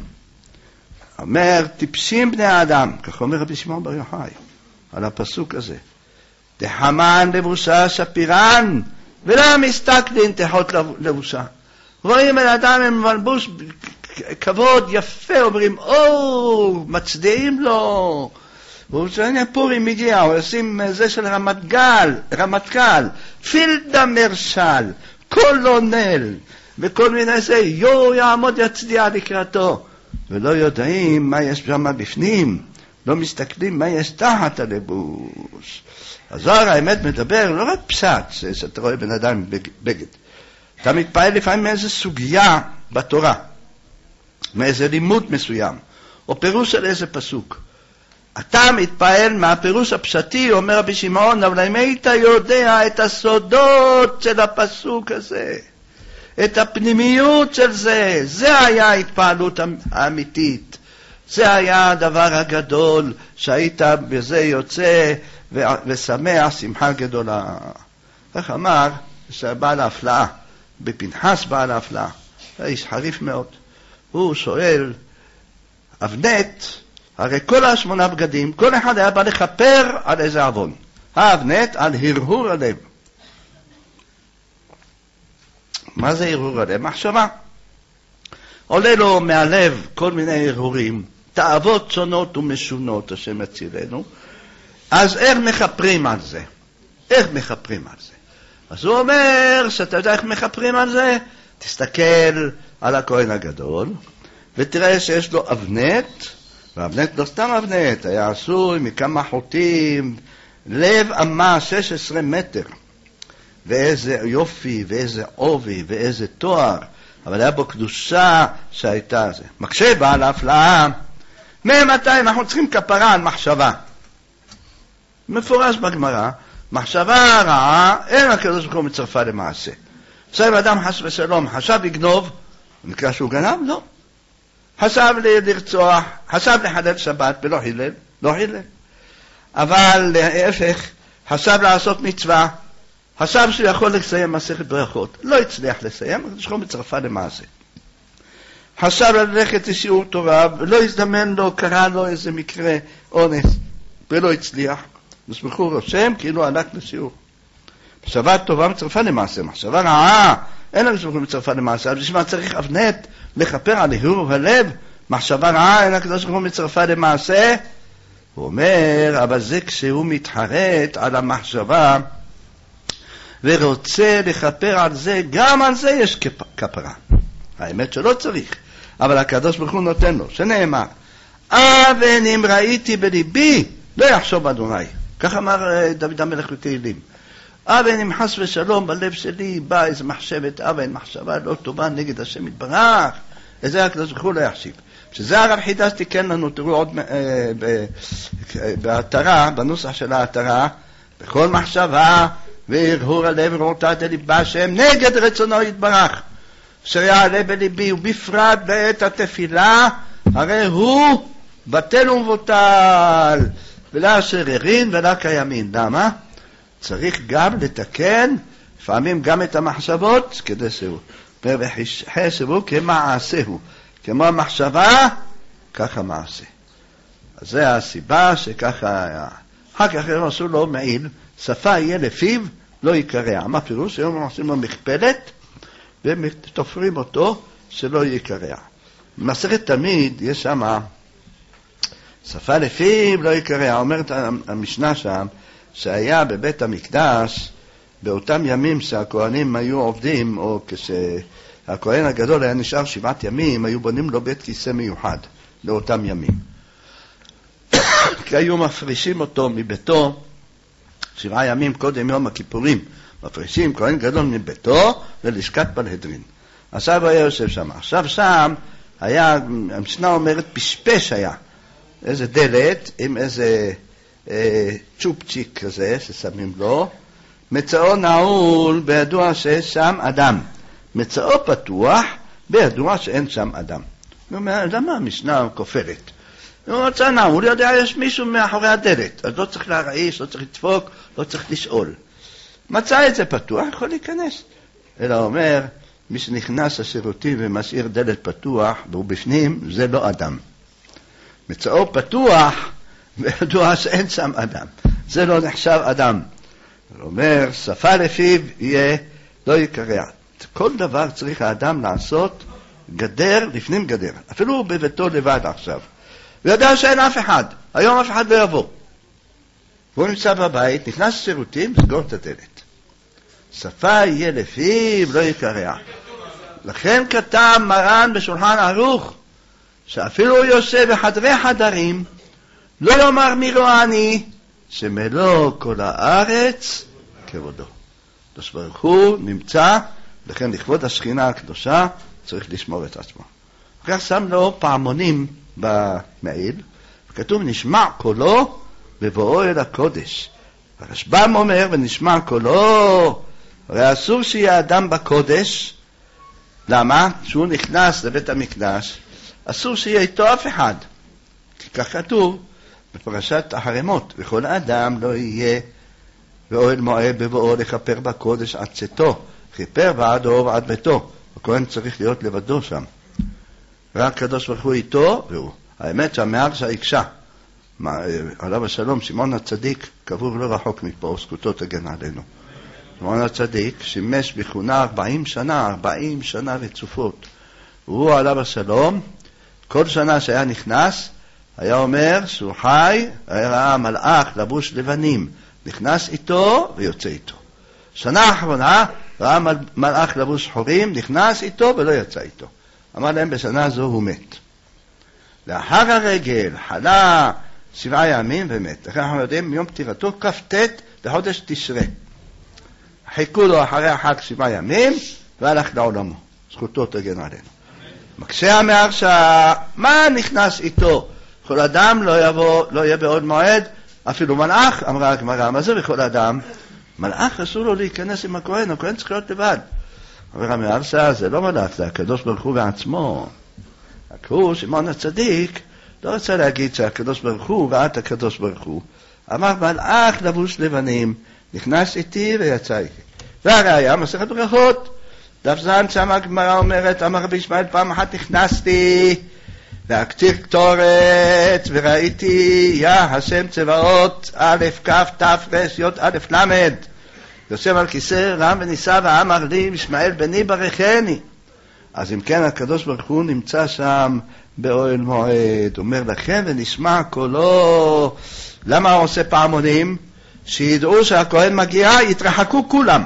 אומר, טיפשים בני האדם, כך אומר רבי שמעון בר יוחאי, על הפסוק הזה. דהמן לבושה שפירן, ולא מסתכלין תחות לבושה. רואים בן אדם עם מלבוש כבוד יפה, אומרים, או, מצדיעים לו. והוא שואל, פורים הגיע, הוא עושים זה של רמטכ"ל, רמטכ"ל, פילדה מרשל, קולונל, וכל מיני זה, יו יעמוד יצדיע לקראתו. ולא יודעים מה יש שם בפנים, לא מסתכלים מה יש תחת הלבוש. הזוהר האמת מדבר לא רק פשט, שאתה רואה בן אדם בגד. אתה מתפעל לפעמים מאיזו סוגיה בתורה, מאיזה לימוד מסוים, או פירוש של איזה פסוק. אתה מתפעל מהפירוש הפשטי, אומר רבי שמעון, אבל אם היית יודע את הסודות של הפסוק הזה, את הפנימיות של זה, זה היה ההתפעלות האמיתית. זה היה הדבר הגדול שהיית בזה יוצא ושמח שמחה גדולה. כך אמר שבעל ההפלאה, בפנחס בעל ההפלאה, האיש חריף מאוד. הוא שואל, אבנת, הרי כל השמונה בגדים, כל אחד היה בא לכפר על איזה עוון. האבנת על הרהור הלב. מה זה הרהור הלב? מחשבה. עולה לו מהלב כל מיני הרהורים, תאוות שונות ומשונות, השם יצילנו. אז איך מכפרים על זה? איך מכפרים על זה? אז הוא אומר, שאתה יודע איך מכפרים על זה? תסתכל על הכהן הגדול, ותראה שיש לו אבנת, והאבנת לא סתם אבנת, היה עשוי מכמה חוטים, לב אמה שש עשרה מטר, ואיזה יופי, ואיזה עובי, ואיזה תואר, אבל היה בו קדושה שהייתה זה. מקשה בעל ההפלאה, ממתי אנחנו צריכים כפרה על מחשבה. מפורש בגמרא, מחשבה רעה, אין הקדוש ברוך הוא מצרפה למעשה. עכשיו אדם חס ושלום, חשב לגנוב, נקרא שהוא גנב? לא. חשב לרצוח, חשב לחלל שבת, ולא חילל, לא חילל. אבל להפך, חשב לעשות מצווה, חשב שהוא יכול לסיים מסכת ברכות, לא הצליח לסיים, הקדוש ברוך הוא מצרפה למעשה. חשב ללכת לשיעור תורה, ולא הזדמן לו, קרה לו איזה מקרה אונס, ולא הצליח. הקדוש ברוך הוא רושם כאילו הלך לשיעור. מחשבה טובה מצרפה למעשה, מחשבה רעה, אין הקדוש ברוך הוא מצרפה למעשה, אז בשביל מה צריך אבנת לכפר על הרהור הלב? מחשבה רעה, אין הקדוש ברוך הוא מצרפה למעשה. הוא אומר, אבל זה כשהוא מתחרט על המחשבה, ורוצה לכפר על זה, גם על זה יש כפרה. האמת שלא צריך, אבל הקדוש ברוך הוא נותן לו, שנאמר, אבל אם ראיתי בליבי, לא יחשוב אדוני. כך אמר דוד המלך בתהילים. אבל אם חס ושלום בלב שלי בא איזו מחשבת, אבל מחשבה לא טובה נגד השם יתברך, וזה הקדוש ברוך הוא לא יחשיב. שזה הרב חידש תיקן לנו, תראו עוד בהתרה, בנוסח של ההתרה, בכל מחשבה והרהור הלב ורותת לליבה השם נגד רצונו יתברך, אשר יעלה בליבי, ובפרט בעת התפילה, הרי הוא בטל ומבוטל, ולא אשר ירין ולא קיימין. למה? צריך גם לתקן לפעמים גם את המחשבות כדי שהוא. וחשבו כמעשהו. כמו המחשבה, ככה מעשה. אז זה הסיבה שככה היה. אחר כך הם עשו לו מעיל, שפה יהיה לפיו, לא יקרע. מה פירוש? היום הם עושים לו מכפלת, ותופרים אותו שלא יקרע. במסכת תמיד יש שם, שפה לפיו לא יקרע. אומרת המשנה שם, שהיה בבית המקדש, באותם ימים שהכהנים היו עובדים, או כשהכהן הגדול היה נשאר שבעת ימים, היו בונים לו בית כיסא מיוחד, לאותם ימים. כי היו מפרישים אותו מביתו, שבעה ימים קודם יום הכיפורים, מפרישים כהן גדול מביתו ללשכת בלהדרין. עכשיו היה יושב שם. עכשיו שם היה, המשנה אומרת, פשפש היה. איזה דלת עם איזה אה, צ'ופצ'יק כזה ששמים לו. מצאו נעול בידוע שיש שם אדם. מצאו פתוח בידוע שאין שם אדם. הוא אומר, למה המשנה כופרת? הוא מצא נעול, יודע יש מישהו מאחורי הדלת. אז לא צריך להרעיש, לא צריך לדפוק, לא צריך לשאול. מצא את זה פתוח, יכול להיכנס. אלא אומר, מי שנכנס לשירותים ומשאיר דלת פתוח, והוא בפנים, זה לא אדם. מצאו פתוח, וידוע שאין שם אדם. זה לא נחשב אדם. הוא אומר, שפה לפיו יהיה, לא יקרע. כל דבר צריך האדם לעשות גדר לפנים גדר, אפילו בביתו לבד עכשיו. ויודע שאין אף אחד, היום אף אחד לא יבוא. והוא נמצא בבית, נכנס לשירותים, סגור את הדלת. שפה יהיה לפיו, לא יקרע. לכן כתב מרן בשולחן ערוך, שאפילו הוא יושב בחדרי חדרים, לא יאמר מי רואני, שמלוא כל הארץ כבודו. הקדוש ברוך הוא נמצא, לכן לכבוד השכינה הקדושה צריך לשמור את עצמו. כך שם לו פעמונים במעיל, וכתוב נשמע קולו בבואו אל הקודש. הרשב"ם אומר ונשמע קולו, הרי אסור שיהיה אדם בקודש. למה? כשהוא נכנס לבית המקדש אסור שיהיה איתו אף אחד, כי כך כתוב בפרשת החרמות, וכל אדם לא יהיה באוהל מועד בבואו לכפר בקודש עד צאתו, כיפר ועד אור ועד ביתו. הכהן צריך להיות לבדו שם, רק הקדוש ברוך הוא איתו. והוא האמת שהמהר שהאישה עליו השלום, שמעון הצדיק, קבור לא רחוק מפה, זכותו תגן עלינו. שמעון הצדיק שימש בכהונה ארבעים שנה, ארבעים שנה רצופות. והוא עליו השלום, כל שנה שהיה נכנס, היה אומר שהוא חי, היה ראה מלאך לבוש לבנים, נכנס איתו ויוצא איתו. שנה האחרונה ראה מלאך לבוש שחורים, נכנס איתו ולא יצא איתו. אמר להם בשנה זו הוא מת. לאחר הרגל חלה שבעה ימים ומת. לכן אנחנו יודעים מיום פטירתו כ"ט לחודש תשרי. חיכו לו אחרי החג שבעה ימים והלך לעולמו. זכותו תגן עלינו. מקשה המהרש"א, מה נכנס איתו? כל אדם לא יבוא, לא יהיה בעוד מועד, אפילו מלאך. אמרה הגמרא, מה זה בכל אדם? מלאך אסור לו להיכנס עם הכהן, הכהן צריך להיות לבד. אומר המהרש"א, זה לא מלאך, זה הקדוש ברוך הוא בעצמו. הוא, שמעון הצדיק, לא רצה להגיד שהקדוש ברוך הוא ראה את הקדוש ברוך הוא. אמר מלאך לבוש לבנים, נכנס איתי ויצא איתי. והראיה, מסכת ברכות. דף זן שם הגמרא אומרת, אמר רבי ישמעאל, פעם אחת נכנסתי להקטיר קטורת וראיתי יא השם צבאות א' כ' ת' ר' י' א' ל' יושב על כיסא רם ונישא ואמר לי ישמעאל בני ברכני. אז אם כן הקדוש ברוך הוא נמצא שם באוהל מועד, אומר לכם ונשמע קולו. למה הוא עושה פעמונים? שידעו שהכהן מגיע, יתרחקו כולם.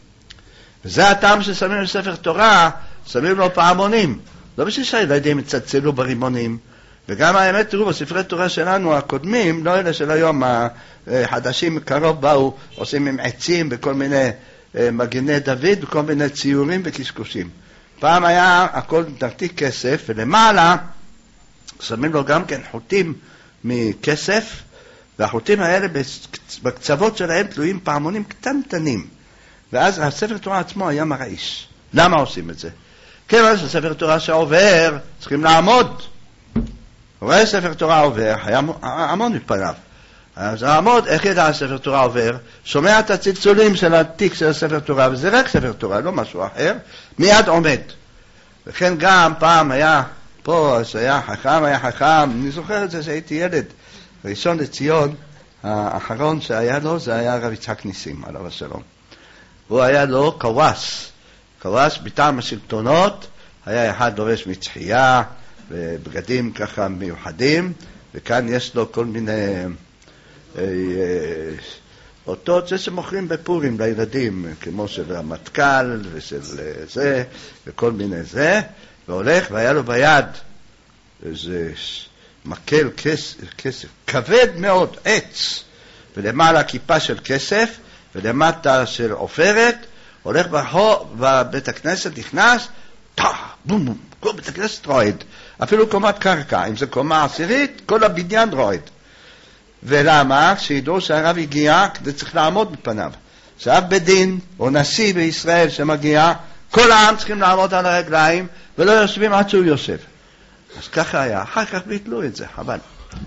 וזה הטעם ששמים בספר תורה, שמים לו פעמונים. לא בשביל שהילדים יצצלו ברימונים. וגם האמת, תראו, בספרי תורה שלנו הקודמים, לא אלה של היום, החדשים קרוב באו, עושים עם עצים וכל מיני מגני דוד, וכל מיני ציורים וקשקושים. פעם היה הכל דרתי כסף, ולמעלה שמים לו גם כן חוטים מכסף, והחוטים האלה בקצוות שלהם תלויים פעמונים קטנטנים. ואז הספר תורה עצמו היה מרעיש. למה עושים את זה? כיוון שספר תורה שעובר צריכים לעמוד. רואה ספר תורה עובר, היה עמוד מפניו. אז לעמוד, איך ידע הספר תורה עובר? שומע את הצלצולים של התיק של הספר תורה, וזה רק ספר תורה, לא משהו אחר, מיד עומד. וכן גם פעם היה פה, אז היה חכם, היה חכם, אני זוכר את זה שהייתי ילד. ראשון לציון, האחרון שהיה לו, זה היה רב יצחק ניסים, עליו השלום. הוא היה לו קווס. קווס בטעם השלטונות, היה אחד דורש מצחייה, ובגדים ככה מיוחדים, וכאן יש לו כל מיני אה, אה, אותות זה שמוכרים בפורים לילדים, כמו של המתקל ושל זה, וכל מיני זה, והולך, והיה לו ביד איזה מקל כסף, כסף כבד מאוד, עץ, ולמעלה כיפה של כסף, ולמטה של עופרת, הולך בבית הכנסת, נכנס, טה, בום בום, כל בית הכנסת רועד, אפילו קומת קרקע, אם זה קומה עשירית, כל הבניין רועד. ולמה? כשידעו שהרב הגיע, כדי צריך לעמוד בפניו. שאב בדין, או נשיא בישראל שמגיע, כל העם צריכים לעמוד על הרגליים, ולא יושבים עד שהוא יושב. אז ככה היה, אחר כך ביטלו את זה, חבל.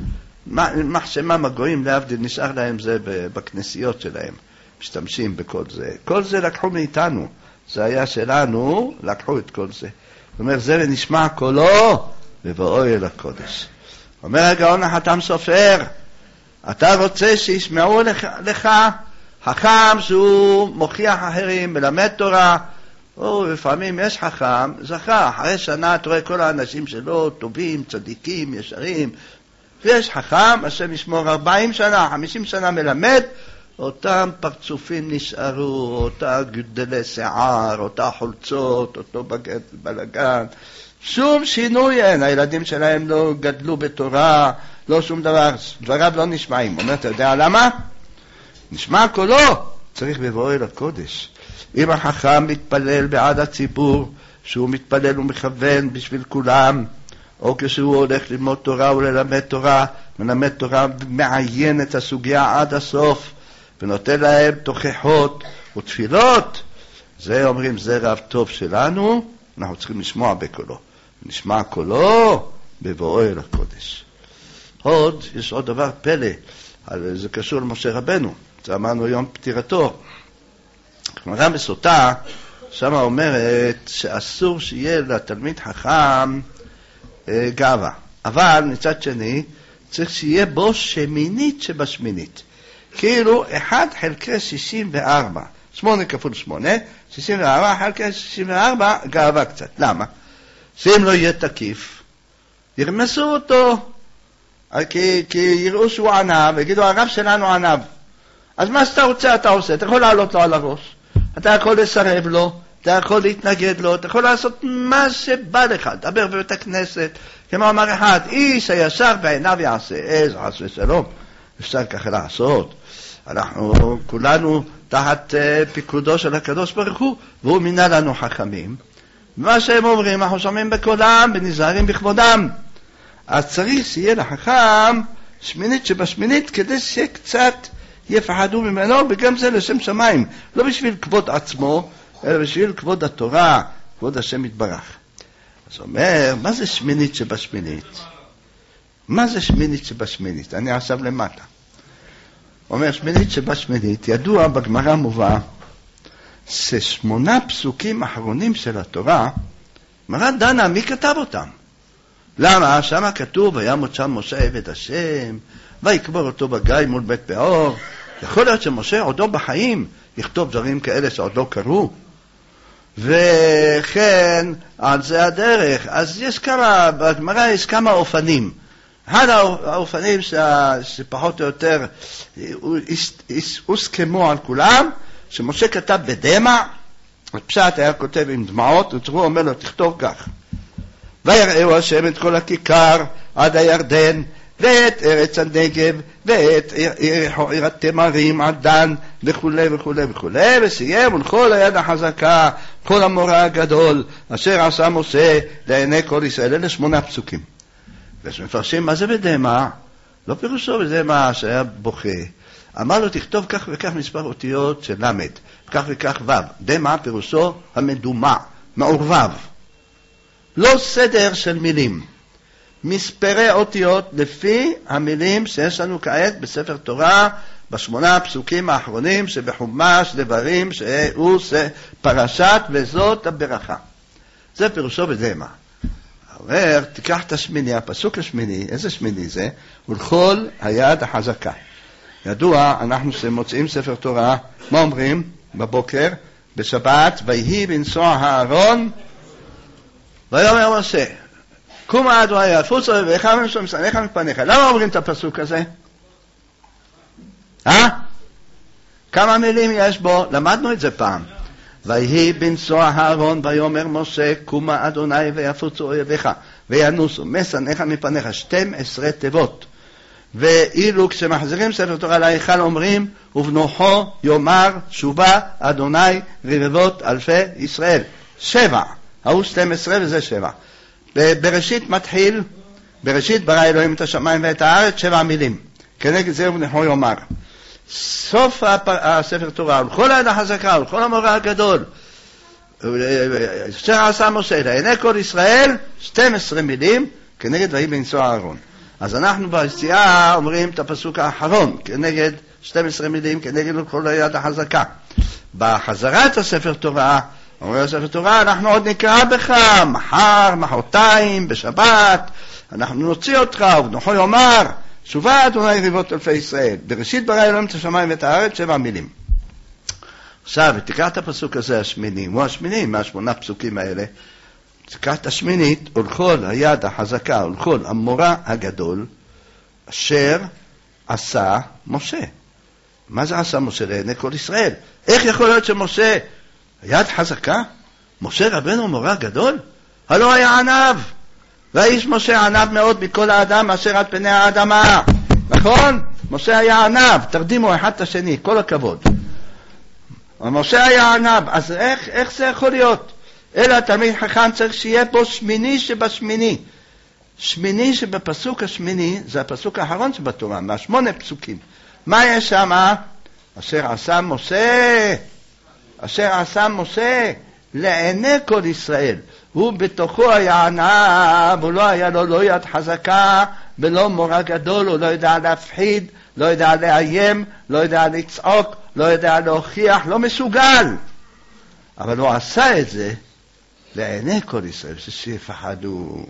מחשמם הגויים להבדיל, נשאר להם זה בכנסיות שלהם. משתמשים בכל זה. כל זה לקחו מאיתנו. זה היה שלנו, לקחו את כל זה. זאת אומרת, זה ונשמע קולו, ובואו אל הקודש. אומר הגאון החתם סופר, אתה רוצה שישמעו לך, לך חכם שהוא מוכיח אחרים, מלמד תורה, או לפעמים יש חכם, זכה, אחרי שנה אתה רואה כל האנשים שלו, טובים, צדיקים, ישרים, ויש חכם, השם ישמור ארבעים שנה, חמישים שנה מלמד, אותם פרצופים נשארו, אותה גדלי שיער, אותה חולצות, אותו בגד, בלגן, שום שינוי אין, הילדים שלהם לא גדלו בתורה, לא שום דבר, דבריו לא נשמעים. אומר, אתה יודע למה? נשמע קולו, צריך בבואו אל הקודש. אם החכם מתפלל בעד הציבור, שהוא מתפלל ומכוון בשביל כולם, או כשהוא הולך ללמוד תורה וללמד תורה, מלמד תורה ומעיין את הסוגיה עד הסוף, ונותן להם תוכחות ותפילות, זה אומרים, זה רב טוב שלנו, אנחנו צריכים לשמוע בקולו. נשמע קולו בבואו אל הקודש. עוד, יש עוד דבר פלא, זה קשור למשה רבנו, זה אמרנו יום פטירתו. גמרא בסוטה, שם אומרת שאסור שיהיה לתלמיד חכם אה, גאווה, אבל מצד שני צריך שיהיה בו שמינית שבשמינית, כאילו אחד חלקי שישים וארבע, שמונה כפול שמונה, שישים וארבע חלקי שישים וארבע, גאווה קצת. למה? שאם לא יהיה תקיף, ירמסו אותו, כי, כי יראו שהוא ענב, ויגידו הרב שלנו ענב. אז מה שאתה רוצה אתה עושה, אתה יכול לעלות לו על הראש, אתה יכול לסרב לו, אתה יכול להתנגד לו, אתה יכול לעשות מה שבא לך, דבר בבית הכנסת, כמו אמר אחד, איש הישר בעיניו יעשה, איזה חס ושלום, אפשר ככה לעשות. אנחנו כולנו תחת uh, פיקודו של הקדוש ברוך הוא, והוא מינה לנו חכמים, ומה שהם אומרים, אנחנו שומעים בקולם, ונזהרים בכבודם. אז צריך שיהיה לחכם שמינית שבשמינית, כדי שקצת יפחדו ממנו, וגם זה לשם שמיים, לא בשביל כבוד עצמו, אלא בשביל כבוד התורה, כבוד השם יתברך. אז אומר, מה זה שמינית שבשמינית? מה זה שמינית שבשמינית? אני עכשיו למטה. אומר, שמינית שבשמינית, ידוע בגמרא מובא, ששמונה פסוקים אחרונים של התורה, גמרא דנה, מי כתב אותם? למה? שם כתוב, וימות שם משה עבד השם, ויקבור אותו בגיא מול בית פאור. יכול להיות שמשה עודו בחיים יכתוב דברים כאלה שעוד לא קרו. וכן, על זה הדרך. אז יש כמה, בגמרא יש כמה אופנים. אחד האופנים שפחות או יותר הוסכמו על כולם, שמשה כתב בדמע, הפשט היה כותב עם דמעות, הוא אומר לו, תכתוב כך. ויראו השם את כל הכיכר עד הירדן, ואת ארץ הנגב, ואת עיר התמרים עד דן, וכו' וכו' וכו', וסיים ולכל היד החזקה, כל המורה הגדול, אשר עשה משה לעיני כל ישראל. אלה שמונה פסוקים. ושמפרשים מה זה בדמע, לא פירושו בדמע שהיה בוכה. אמר לו תכתוב כך וכך מספר אותיות של למד, כך וכך וו. דמע פירושו המדומה, מעורבב. לא סדר של מילים. מספרי אותיות לפי המילים שיש לנו כעת בספר תורה, בשמונה הפסוקים האחרונים שבחומש דברים שהוא פרשת וזאת הברכה. זה פירושו בדמע. אומר, תיקח את השמיני, הפסוק השמיני, איזה שמיני זה? ולכל היד החזקה. ידוע, אנחנו שמוצאים ספר תורה, מה אומרים בבוקר, בשבת, ויהי בנסוע הארון, ויאמר משה, קומה אדוני יפוץ אוהביך ומשנאיך מפניך. למה אומרים את הפסוק הזה? אה? כמה מילים יש בו? למדנו את זה פעם. ויהי בנסוע הארון ויאמר משה, קומה אדוני ויפוצו אויביך וינוסו משנאיך מפניך. שתים עשרה תיבות. ואילו כשמחזירים ספר תורה להיכל אומרים, ובנוחו יאמר שובה אדוני רבבות אלפי ישראל. שבע. ההוא שתים עשרה וזה שבע. בראשית מתחיל, בראשית ברא אלוהים את השמיים ואת הארץ, שבע מילים. כנגד זה ובנוחו יאמר. סוף הספר תורה, ולכל היד החזקה, ולכל המורה הגדול, אשר עשה משה לעיני כל ישראל, שתים עשרה מילים, כנגד ויהי בנסוע הארון. אז אנחנו ביציאה אומרים את הפסוק האחרון, כנגד שתים עשרה מילים, כנגד כל היד החזקה. בחזרת הספר תורה, אומר הספר תורה, אנחנו עוד נקרא בך, מחר, מחרתיים, בשבת, אנחנו נוציא אותך, ובנוחו יאמר, שובה אדוני רבבות אלפי ישראל. בראשית ברא אלוהים את השמיים ואת הארץ, שבע מילים. עכשיו, תקרא את הפסוק הזה, השמיני, הוא השמיני מהשמונה פסוקים האלה, תקרא את השמינית, ולכל היד החזקה, ולכל המורה הגדול, אשר עשה משה. מה זה עשה משה לעיני כל ישראל? איך יכול להיות שמשה, היד חזקה? משה רבנו מורה גדול? הלא היה ענב, והאיש משה ענב מאוד מכל האדם אשר על פני האדמה. נכון? משה היה ענב, תרדימו אחד את השני, כל הכבוד. משה היה ענב, אז איך, איך זה יכול להיות? אלא תלמיד חכם צריך שיהיה פה שמיני שבשמיני. שמיני שבפסוק השמיני, זה הפסוק האחרון שבתורה, מהשמונה פסוקים. מה יש שם? אשר עשה משה, אשר עשה משה לעיני כל ישראל. הוא בתוכו היה ענב, הוא לא היה לו לא יד חזקה, ולא מורה גדול, הוא לא יודע להפחיד, לא יודע לאיים, לא יודע לצעוק, לא יודע להוכיח, לא מסוגל. אבל הוא עשה את זה לעיני כל ישראל, שיפחדו.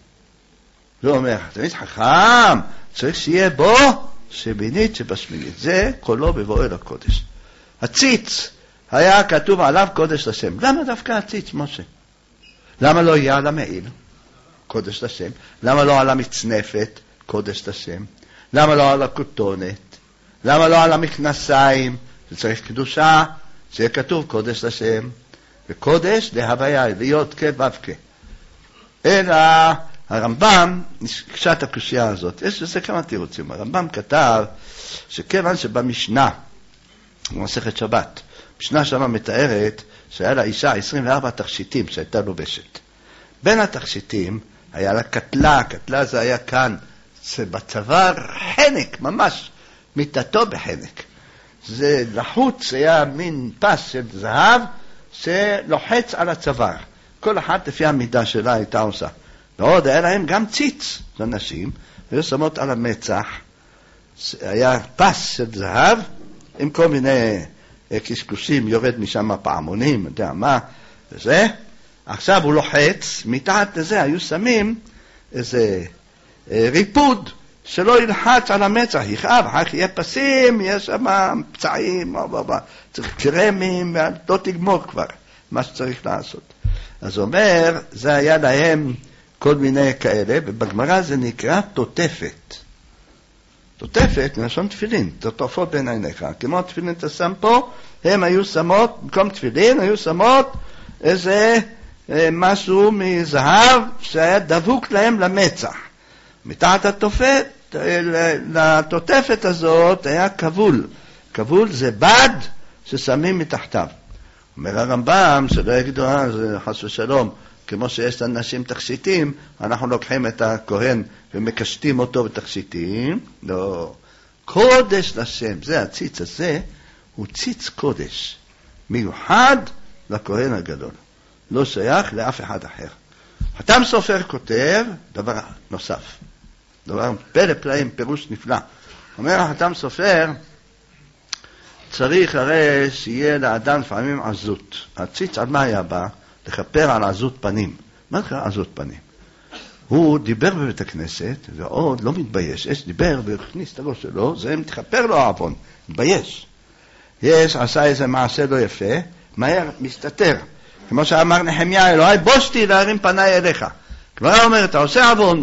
הוא אומר, תמיד חכם, צריך שיהיה בו שמינית שבשמינית. זה קולו בבואו לקודש. הציץ, היה כתוב עליו קודש לשם. למה דווקא הציץ, משה? למה לא יהיה על המעיל? קודש לשם. למה לא על המצנפת? קודש לשם. למה לא על הכותונת? למה לא על המכנסיים? זה צריך קדושה, שיהיה כתוב קודש לשם. וקודש להוויה, להיות כבבקה. אלא הרמב"ם, נקשה את הקושייה הזאת, יש לזה כמה תירוצים. הרמב"ם כתב שכיוון שבמשנה, במסכת שבת, משנה שמה מתארת שהיה לה אישה עשרים וארבע תכשיטים שהייתה לובשת. בין התכשיטים היה לה קטלה, קטלה זה היה כאן, בצוואר חנק, ממש, מיטתו בחנק. זה לחוץ, היה מין פס של זהב שלוחץ על הצוואר. כל אחת לפי המידה שלה הייתה עושה. ועוד היה להם גם ציץ לנשים, היו שמות על המצח, היה פס של זהב, עם כל מיני קשקושים, יורד משם פעמונים, יודע מה, וזה. עכשיו הוא לוחץ, מתחת לזה היו שמים איזה ריפוד, שלא ילחץ על המצח, יכאב, אחר כך יהיה פסים, יש שם פצעים, צריך קרמים, לא תגמור כבר מה שצריך לעשות. אז הוא אומר, זה היה להם כל מיני כאלה, ובגמרא זה נקרא תוטפת. תוטפת, נשון תפילין, תוטפות בין עיניך. כמו תפילין אתה שם פה, הם היו שמות, במקום תפילין, היו שמות איזה אה, משהו מזהב שהיה דבוק להם למצח. מתחת התופת, לתוטפת הזאת היה כבול. כבול זה בד ששמים מתחתיו. אומר הרמב"ם, שלא יגידו, אה, זה חס ושלום, כמו שיש לאנשים תכשיטים, אנחנו לוקחים את הכהן ומקשטים אותו בתכשיטים. לא. קודש לשם, זה הציץ הזה, הוא ציץ קודש. מיוחד לכהן הגדול. לא שייך לאף אחד אחר. חתם סופר כותב דבר נוסף. דבר פלא פלאים, פירוש נפלא. אומר החתם סופר, צריך הרי שיהיה לאדם לפעמים עזות. הציץ על מה היה בא? לכפר על עזות פנים. מה זה עזות פנים? הוא דיבר בבית הכנסת, ועוד לא מתבייש. יש דיבר והכניס את הראש שלו, זה מתכפר לו העוון, מתבייש. יש, עשה איזה מעשה לא יפה, מהר מסתתר. כמו שאמר נחמיה, אלוהי בושתי להרים פניי אליך. כבר אומר, אתה עושה עוון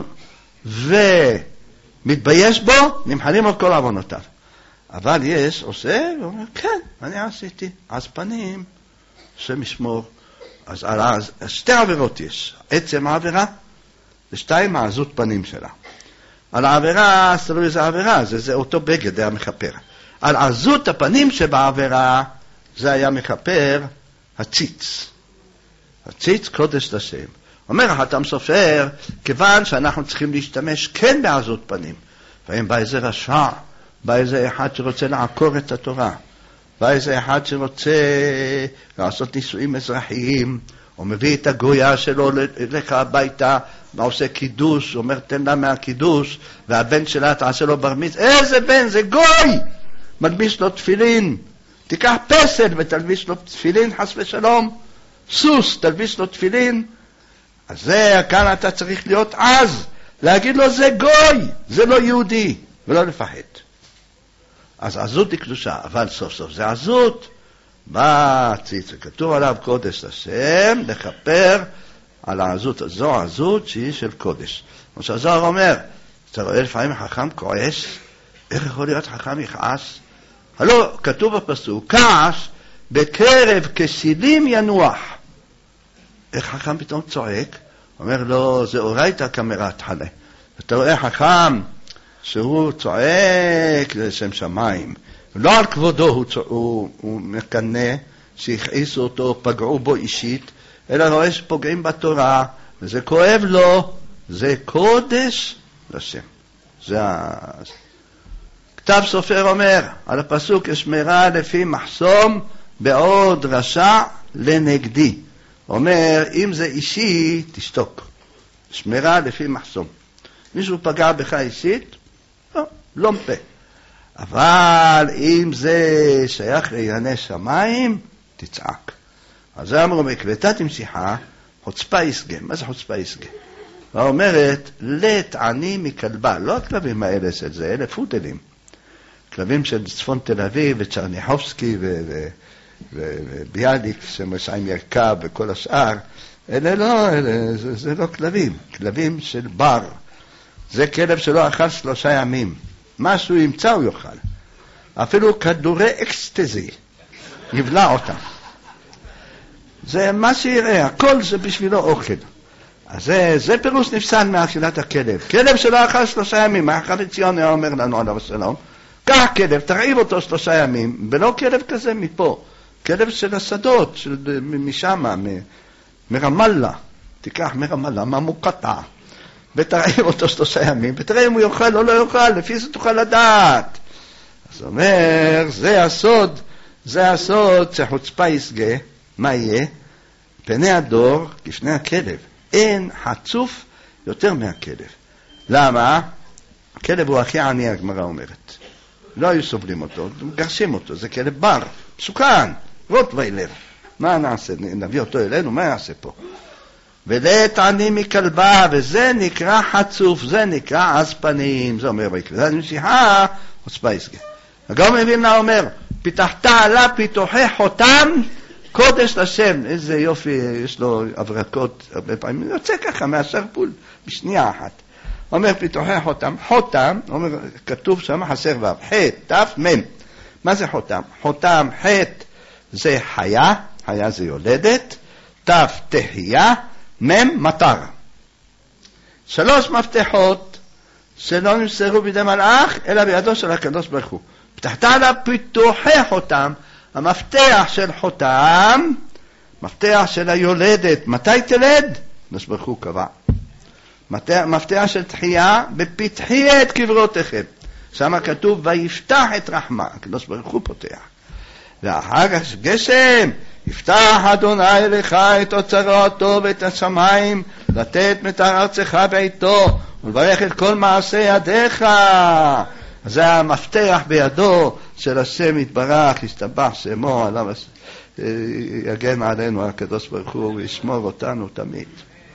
ומתבייש בו, נמחלים על כל עוונותיו. אבל יש, עושה, ואומר, כן, אני עשיתי. אז פנים, השם ישמור. אז על אז, שתי עבירות יש. עצם העבירה, ושתיים העזות פנים שלה. על העבירה, זה לא איזה עבירה, זה, זה אותו בגד, היה מחפר. על עזות הפנים שבעבירה, זה היה מחפר הציץ. הציץ קודש לשם. אומר החתם סופר, כיוון שאנחנו צריכים להשתמש כן בעזות פנים. ואם בא איזה רשע, בא איזה אחד שרוצה לעקור את התורה, בא איזה אחד שרוצה לעשות נישואים אזרחיים, או מביא את הגויה שלו לך הביתה, ועושה קידוש, אומר תן לה מהקידוש, והבן שלה תעשה לו בר מצווה, איזה בן, זה גוי! מלביש לו תפילין, תיקח פסל ותלביש לו תפילין, חס ושלום, סוס, תלביש לו תפילין, אז זה, כאן אתה צריך להיות עז, להגיד לו זה גוי, זה לא יהודי, ולא לפחד. אז עזות היא קדושה, אבל סוף סוף זה עזות בציץ, כתוב עליו קודש השם, לכפר על העזות הזו, העזות שהיא של קודש. כמו שהזוהר אומר, אתה רואה לפעמים חכם כועס, איך יכול להיות חכם יכעס? הלא, כתוב בפסוק, כעס בקרב כסילים ינוח. איך חכם פתאום צועק? אומר לו, זה אורייתא כמרת חלה. אתה רואה חכם שהוא צועק לשם שמיים. לא על כבודו הוא, הוא, הוא מקנה שהכעיסו אותו, פגעו בו אישית, אלא רואה שפוגעים בתורה, וזה כואב לו, זה קודש לשם. זה ה... כתב סופר אומר, על הפסוק ישמרה לפי מחסום בעוד רשע לנגדי. אומר, אם זה אישי, תשתוק. שמרה לפי מחסום. מישהו פגע בך אישית? לא, לא מפה. אבל אם זה שייך לענייני שמיים, תצעק. אז זה אמרו, מקלטת עם שיחה, חוצפה יסגה. מה זה חוצפה יסגה? היא אומרת, לת עני מכלבה. לא הכלבים האלה של זה, אלה פודלים. כלבים של צפון תל אביב וצ'רניחובסקי וביאליק שמסעים ירקה וכל השאר, אלה לא, אלה, זה, זה לא כלבים, כלבים של בר. זה כלב שלא אכל שלושה ימים. מה שהוא ימצא הוא יאכל. אפילו כדורי אקסטזי, יבלע אותם. זה מה שיראה, הכל זה בשבילו אוכל. אז זה, זה פירוש נפסל מאכילת הכלב. כלב שלא אכל שלושה ימים, האחד ציון היה אומר לנו עליו השלום, קח כלב, תרעיב אותו שלושה ימים, ולא כלב כזה מפה, כלב של השדות, של, משם, מ, מרמלה, תיקח מרמלה, ממוקטע, ותרעיב אותו שלושה ימים, ותראה אם הוא יאכל או לא יאכל, לפי זה תוכל לדעת. אז אומר, זה הסוד, זה הסוד שחוצפה יסגה, מה יהיה? פני הדור כפני הכלב. אין חצוף יותר מהכלב. למה? הכלב הוא הכי עני, הגמרא אומרת. לא היו סובלים אותו, מגרשים אותו, זה כלב בר, מסוכן, רוטוויילר. מה נעשה? נביא אותו אלינו, מה נעשה פה? ולית עני מכלבה, וזה נקרא חצוף, זה נקרא עז פנים. זה אומר בקלטת עם שיחה, חוצפה יסגה. הגאון מווילנה אומר, פיתחת עלה פיתוחי חותם, קודש לשם. איזה יופי, יש לו הברקות הרבה פעמים, יוצא ככה מהשרפול בשנייה אחת. אומר פיתוחי חותם, חותם, אומר, כתוב שם חסר ו', ח' ת' מ'. מה זה חותם? חותם ח' זה חיה, חיה זה יולדת, ת' תחייה, מ' מטר. שלוש מפתחות שלא נמסרו בידי מלאך, אלא בידו של הקדוש ברוך הוא. פתחת עליו פיתוחי חותם, המפתח של חותם, מפתח של היולדת, מתי תלד? הקדוש ברוך הוא קבע. מפתח של תחייה, בפתחי את קברותיכם. שם כתוב, ויפתח את רחמה, הקדוש ברוך הוא פותח. ואחר כך גשם, יפתח אדוני לך את אוצרתו ואת השמיים, לתת מטר ארצך בעיתו, ולברך את כל מעשי ידיך. זה המפתח בידו של השם יתברך, יסתבח שמו, עליו יגן עלינו הקדוש ברוך הוא וישמור אותנו תמיד.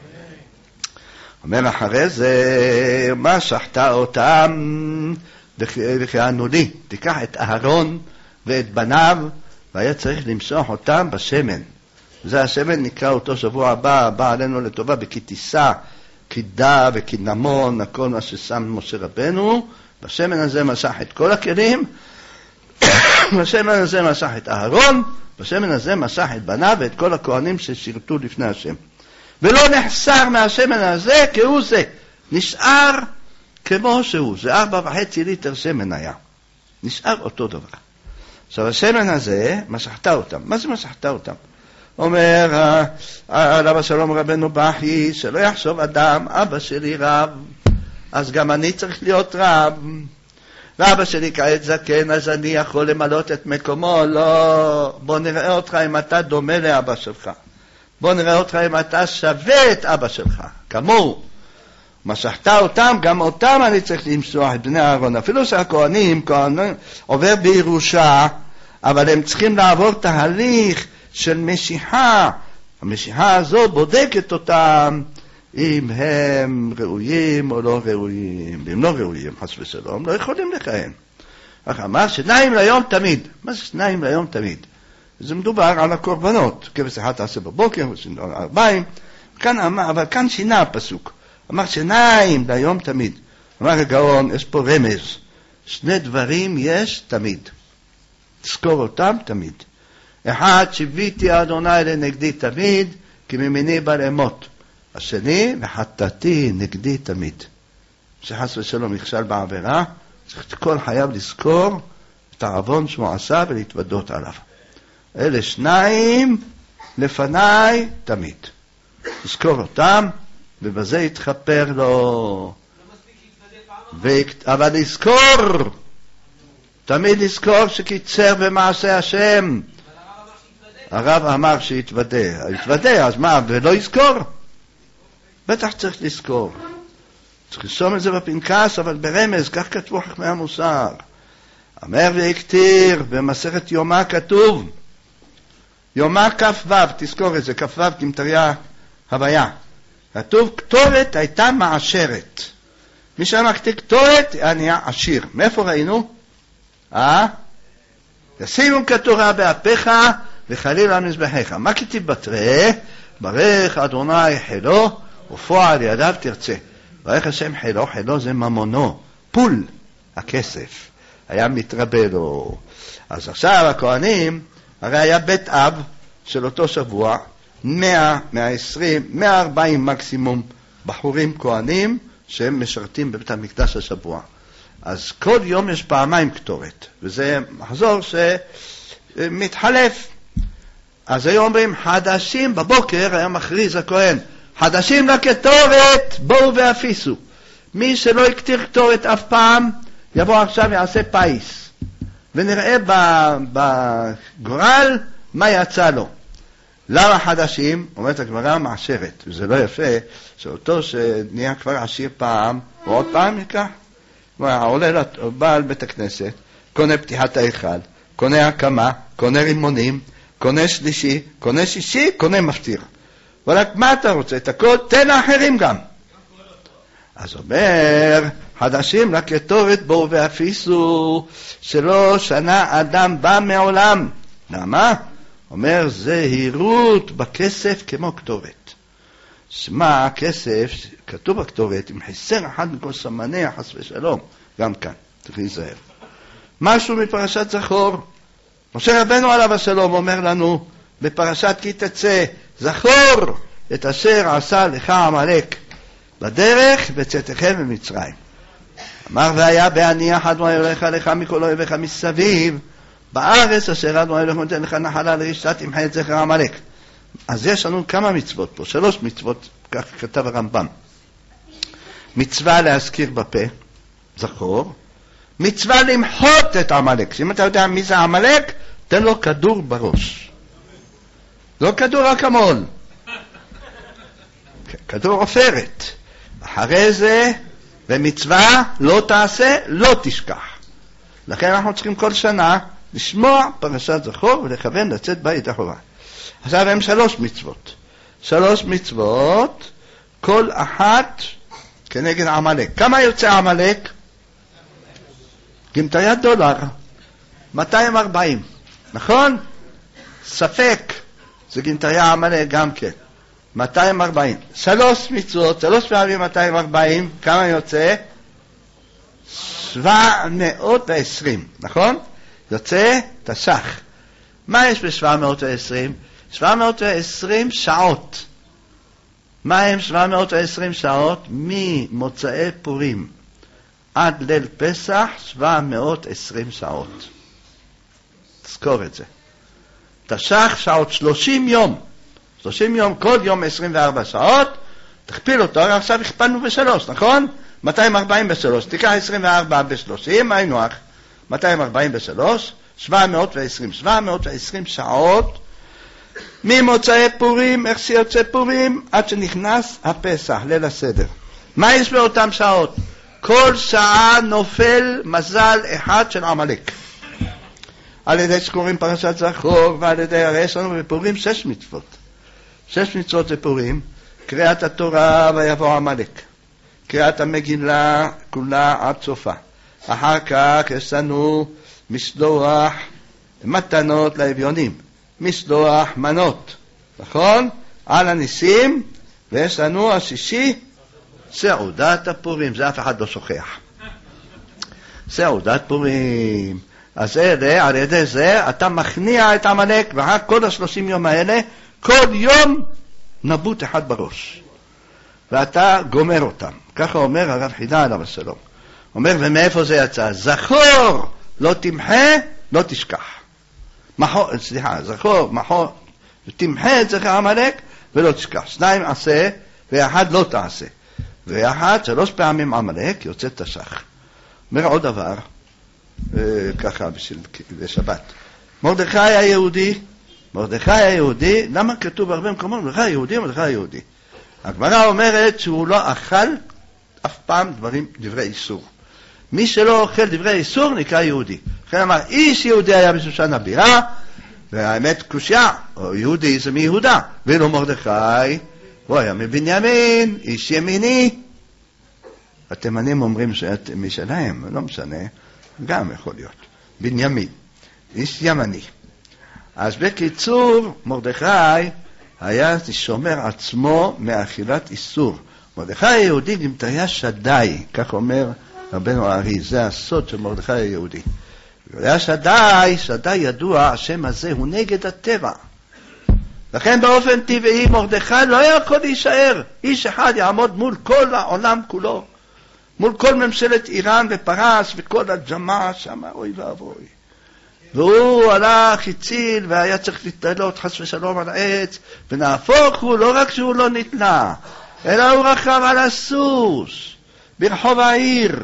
אומר אחרי זה, מה שחת אותם וכיענו לי, תיקח את אהרון ואת בניו, והיה צריך למסוח אותם בשמן. זה השמן נקרא אותו שבוע הבא, בא עלינו לטובה בכתיסה, כידה וכינמון, הכל מה ששם משה רבנו. בשמן הזה מסח את כל הכלים, בשמן הזה מסח את אהרון, בשמן הזה מסח את בניו ואת כל הכהנים ששירתו לפני השם. ולא נחסר מהשמן הזה כהוא זה, נשאר כמו שהוא, זה ארבע וחצי ליטר שמן היה, נשאר אותו דבר. עכשיו השמן הזה, מסחת אותם. מה זה מסחת אותם? אומר עליו השלום רבנו בכי, שלא יחשוב אדם, אבא שלי רב, אז גם אני צריך להיות רב. ואבא שלי כעת זקן, אז אני יכול למלות את מקומו. לא, בוא נראה אותך אם אתה דומה לאבא שלך. בוא נראה אותך אם אתה שווה את אבא שלך, כמוהו. משחת אותם, גם אותם אני צריך למסוח את בני אהרון. אפילו שהכהנים, כהנים עובר בירושה, אבל הם צריכים לעבור תהליך של משיחה. המשיחה הזאת בודקת אותם, אם הם ראויים או לא ראויים. ואם לא ראויים, חס ושלום, לא יכולים לכהן. אך אמר שניים ליום תמיד. מה זה שניים ליום תמיד? זה מדובר על הקורבנות, כבש אחד תעשה בבוקר, ארבעים, כאן, אבל כאן שינה הפסוק, אמר שניים ליום תמיד, אמר הגאון, יש פה רמז, שני דברים יש תמיד, תזכור אותם תמיד, אחד, שיביתי אדוני לנגדי תמיד, כי ממני בא לאמות, השני, וחטאתי נגדי תמיד, שחס ושלום נכשל בעבירה, צריך כל חייב לזכור את העוון שהוא עשה ולהתוודות עליו. אלה שניים לפניי תמיד. לזכור אותם, ובזה יתחפר לו. ו... אבל לזכור, תמיד לזכור שקיצר במעשה השם. הרב אמר שיתוודה. יתוודה, אז מה, ולא יזכור? בטח צריך לזכור. צריך לרשום את זה בפנקס, אבל ברמז, כך כתבו חכמי המוסר. אמר והקטיר, במסכת יומא כתוב, יומא כ"ו, תזכור את זה, כ"ו כמטריה הוויה. כתוב, כתורת הייתה מעשרת. מי שאמר כתורת, היה עשיר. מאיפה ראינו? אה? ישימו כתורה באפיך, וחליל על מזבחיך. מה כתיב בתרי? ברך אדוני חילו, ופועל ידיו תרצה. ברך השם חילו, חילו זה ממונו, פול, הכסף. היה מתרבה לו. אז עכשיו הכהנים, הרי היה בית אב של אותו שבוע, מאה, מאה עשרים, מאה וארבעים מקסימום בחורים כהנים שהם משרתים בבית המקדש השבוע. אז כל יום יש פעמיים כתורת, וזה מחזור שמתחלף. אז היו אומרים חדשים, בבוקר היה מכריז הכהן, חדשים לכתורת, בואו ואפיסו. מי שלא יקטיר כתורת אף פעם, יבוא עכשיו יעשה פייס, ונראה בגורל מה יצא לו. למה חדשים? אומרת הגמרא מעשרת, וזה לא יפה, שאותו שנהיה כבר עשיר פעם, ועוד פעם יקח. עולה לבעל בית הכנסת, קונה פתיחת ההיכל, קונה הקמה, קונה רימונים, קונה שלישי, קונה שישי, קונה מפטיר. ורק מה אתה רוצה? את הכל תן לאחרים גם. אז אומר, חדשים לכתורת בואו ואפיסו, שלא שנה אדם בא מעולם. למה? אומר, זהירות בכסף כמו כתורת. שמה הכסף, כתוב בכתורת, עם חסר אחד מכל סמניה, חס ושלום, גם כאן, צריך להיזהר. משהו מפרשת זכור, משה רבנו עליו השלום אומר לנו, בפרשת כי תצא, זכור את אשר עשה לך עמלק, בדרך בצאתכם ממצרים. אמר והיה בהניח אדוני אלוהיך לך מכל אויביך מסביב, בארץ אשר אדוני אלוהיך נותן לך נחלה לרשת תמחה את זכר עמלק. אז יש לנו כמה מצוות פה, שלוש מצוות, כך כתב הרמב"ם. מצווה להזכיר בפה, זכור. מצווה למחות את עמלק. אם אתה יודע מי זה עמלק, תן לו כדור בראש. לא כדור אקמול. כדור עופרת. אחרי זה, במצווה לא תעשה, לא תשכח. לכן אנחנו צריכים כל שנה לשמוע פרשת זכור ולכוון לצאת בית החובה. עכשיו הם שלוש מצוות. שלוש מצוות, כל אחת כנגד עמלק. כמה יוצא עמלק? גמטריה דולר. מאתיים וארבעים. נכון? ספק. זה גמטריה עמלק גם כן. מאתיים וארבעים. שלוש מצוות, שלוש פעמים מאתיים וארבעים. כמה יוצא? שבע מאות ועשרים. נכון? יוצא תש"ח. מה יש ב-שבע מאות ועשרים? שבע מאות ועשרים שעות. מה הם שבע מאות ועשרים שעות? ממוצאי פורים עד ליל פסח, שבע מאות ועשרים שעות. תזכור את זה. תש"ח שעות שלושים יום. שלושים יום, כל יום עשרים וארבע שעות. תכפיל אותו, עכשיו הכפלנו בשלוש, נכון? מאתיים וארבעים בשלוש. תיקח עשרים וארבע בשלושים, היינו אח. מאתיים וארבעים בשלוש, שבע מאות ועשרים. שבע מאות ועשרים שעות. ממוצאי פורים, איך שיוצא פורים, עד שנכנס הפסח, ליל הסדר. מה יש באותם שעות? כל שעה נופל מזל אחד של עמלק. על ידי שקוראים פרשת זכור, ועל ידי, הרי יש לנו בפורים שש מצוות. שש מצוות בפורים, קריאת התורה ויבוא עמלק. קריאת המגילה כולה עד סופה. אחר כך יש לנו משלוח מתנות לאביונים. משלוח מנות, נכון? על הניסים, ויש לנו השישי, סעודת הפורים, זה אף אחד לא שוכח. סעודת פורים. אז זה, על ידי זה אתה מכניע את עמלק, ורק כל השלושים יום האלה, כל יום נבוט אחד בראש. ואתה גומר אותם. ככה אומר הרב חידה עליו השלום. אומר, ומאיפה זה יצא? זכור, לא תמחה, לא תשכח. מחור, סליחה, זכור, מחור, תמחה את זכר עמלק, ולא תשכח. שניים עשה, ואחד לא תעשה. ואחד, שלוש פעמים עמלק, יוצא תשך. אומר עוד דבר, ככה בשביל, בשבת. מרדכי היהודי, מרדכי היהודי, למה כתוב הרבה מקומות, מרדכי היהודי, מרדכי היהודי. הגמרא אומרת שהוא לא אכל אף פעם דברים, דברי איסור. מי שלא אוכל דברי איסור נקרא יהודי. לכן אמר, איש יהודי היה בשושן הבירה, והאמת קושיה, או יהודי זה מיהודה, ואילו מרדכי, הוא היה מבנימין, איש ימיני. התימנים אומרים שאת משלהם, לא משנה, גם יכול להיות. בנימין, איש ימני. אז בקיצור, מרדכי היה שומר עצמו מאכילת איסור. מרדכי היהודי גם היה שדאי, כך אומר רבנו הארי, זה הסוד של מרדכי היהודי. היה שדאי, שדאי ידוע, השם הזה הוא נגד הטבע. לכן באופן טבעי מרדכי לא יכול להישאר. איש אחד יעמוד מול כל העולם כולו. מול כל ממשלת איראן ופרס וכל הג'מה שם, אוי ואבוי. והוא הלך, הציל, והיה צריך להתעלות חס ושלום על העץ, ונהפוך הוא, לא רק שהוא לא נתלה, אלא הוא רכב על הסוס, ברחוב העיר,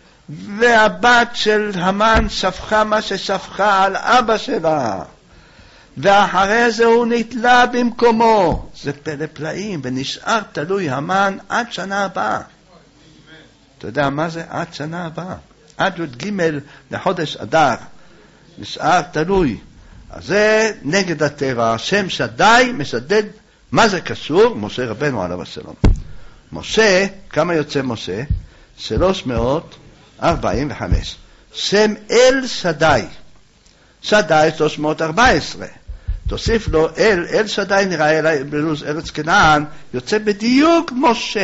והבת של המן שפחה מה ששפחה על אבא שלה, ואחרי זה הוא נתלה במקומו. זה פלא פלאים, ונשאר תלוי המן עד שנה הבאה. אתה יודע מה זה? עד שנה הבאה. עד י"ג לחודש אדר. נשאר תלוי. אז זה נגד הטבע. השם שדאי משדד. מה זה קשור? משה רבנו עליו השלום. משה, כמה יוצא משה? שלוש מאות ארבעים וחמש. שם אל שדאי. שדאי שלוש מאות ארבע עשרה. תוסיף לו אל, אל שדאי נראה אליי בלוז ארץ כנען, יוצא בדיוק משה.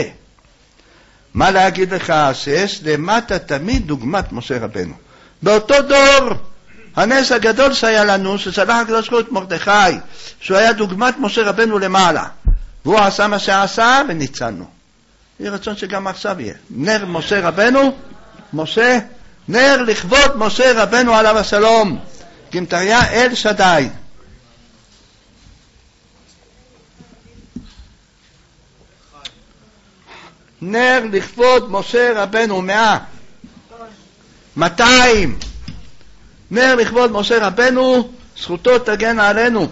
מה להגיד לך? שיש למטה תמיד דוגמת משה רבנו. באותו דור, הנס הגדול שהיה לנו, ששלח הקדוש ברוך הוא את מרדכי, שהוא היה דוגמת משה רבנו למעלה. והוא עשה מה שעשה וניצלנו. יהיה רצון שגם עכשיו יהיה. נר משה רבנו, משה, נר לכבוד משה רבנו עליו השלום. גמטריה אל שדאי. נר לכבוד משה רבנו, מאה. מאתיים. נר לכבוד משה רבנו, זכותו תגן עלינו.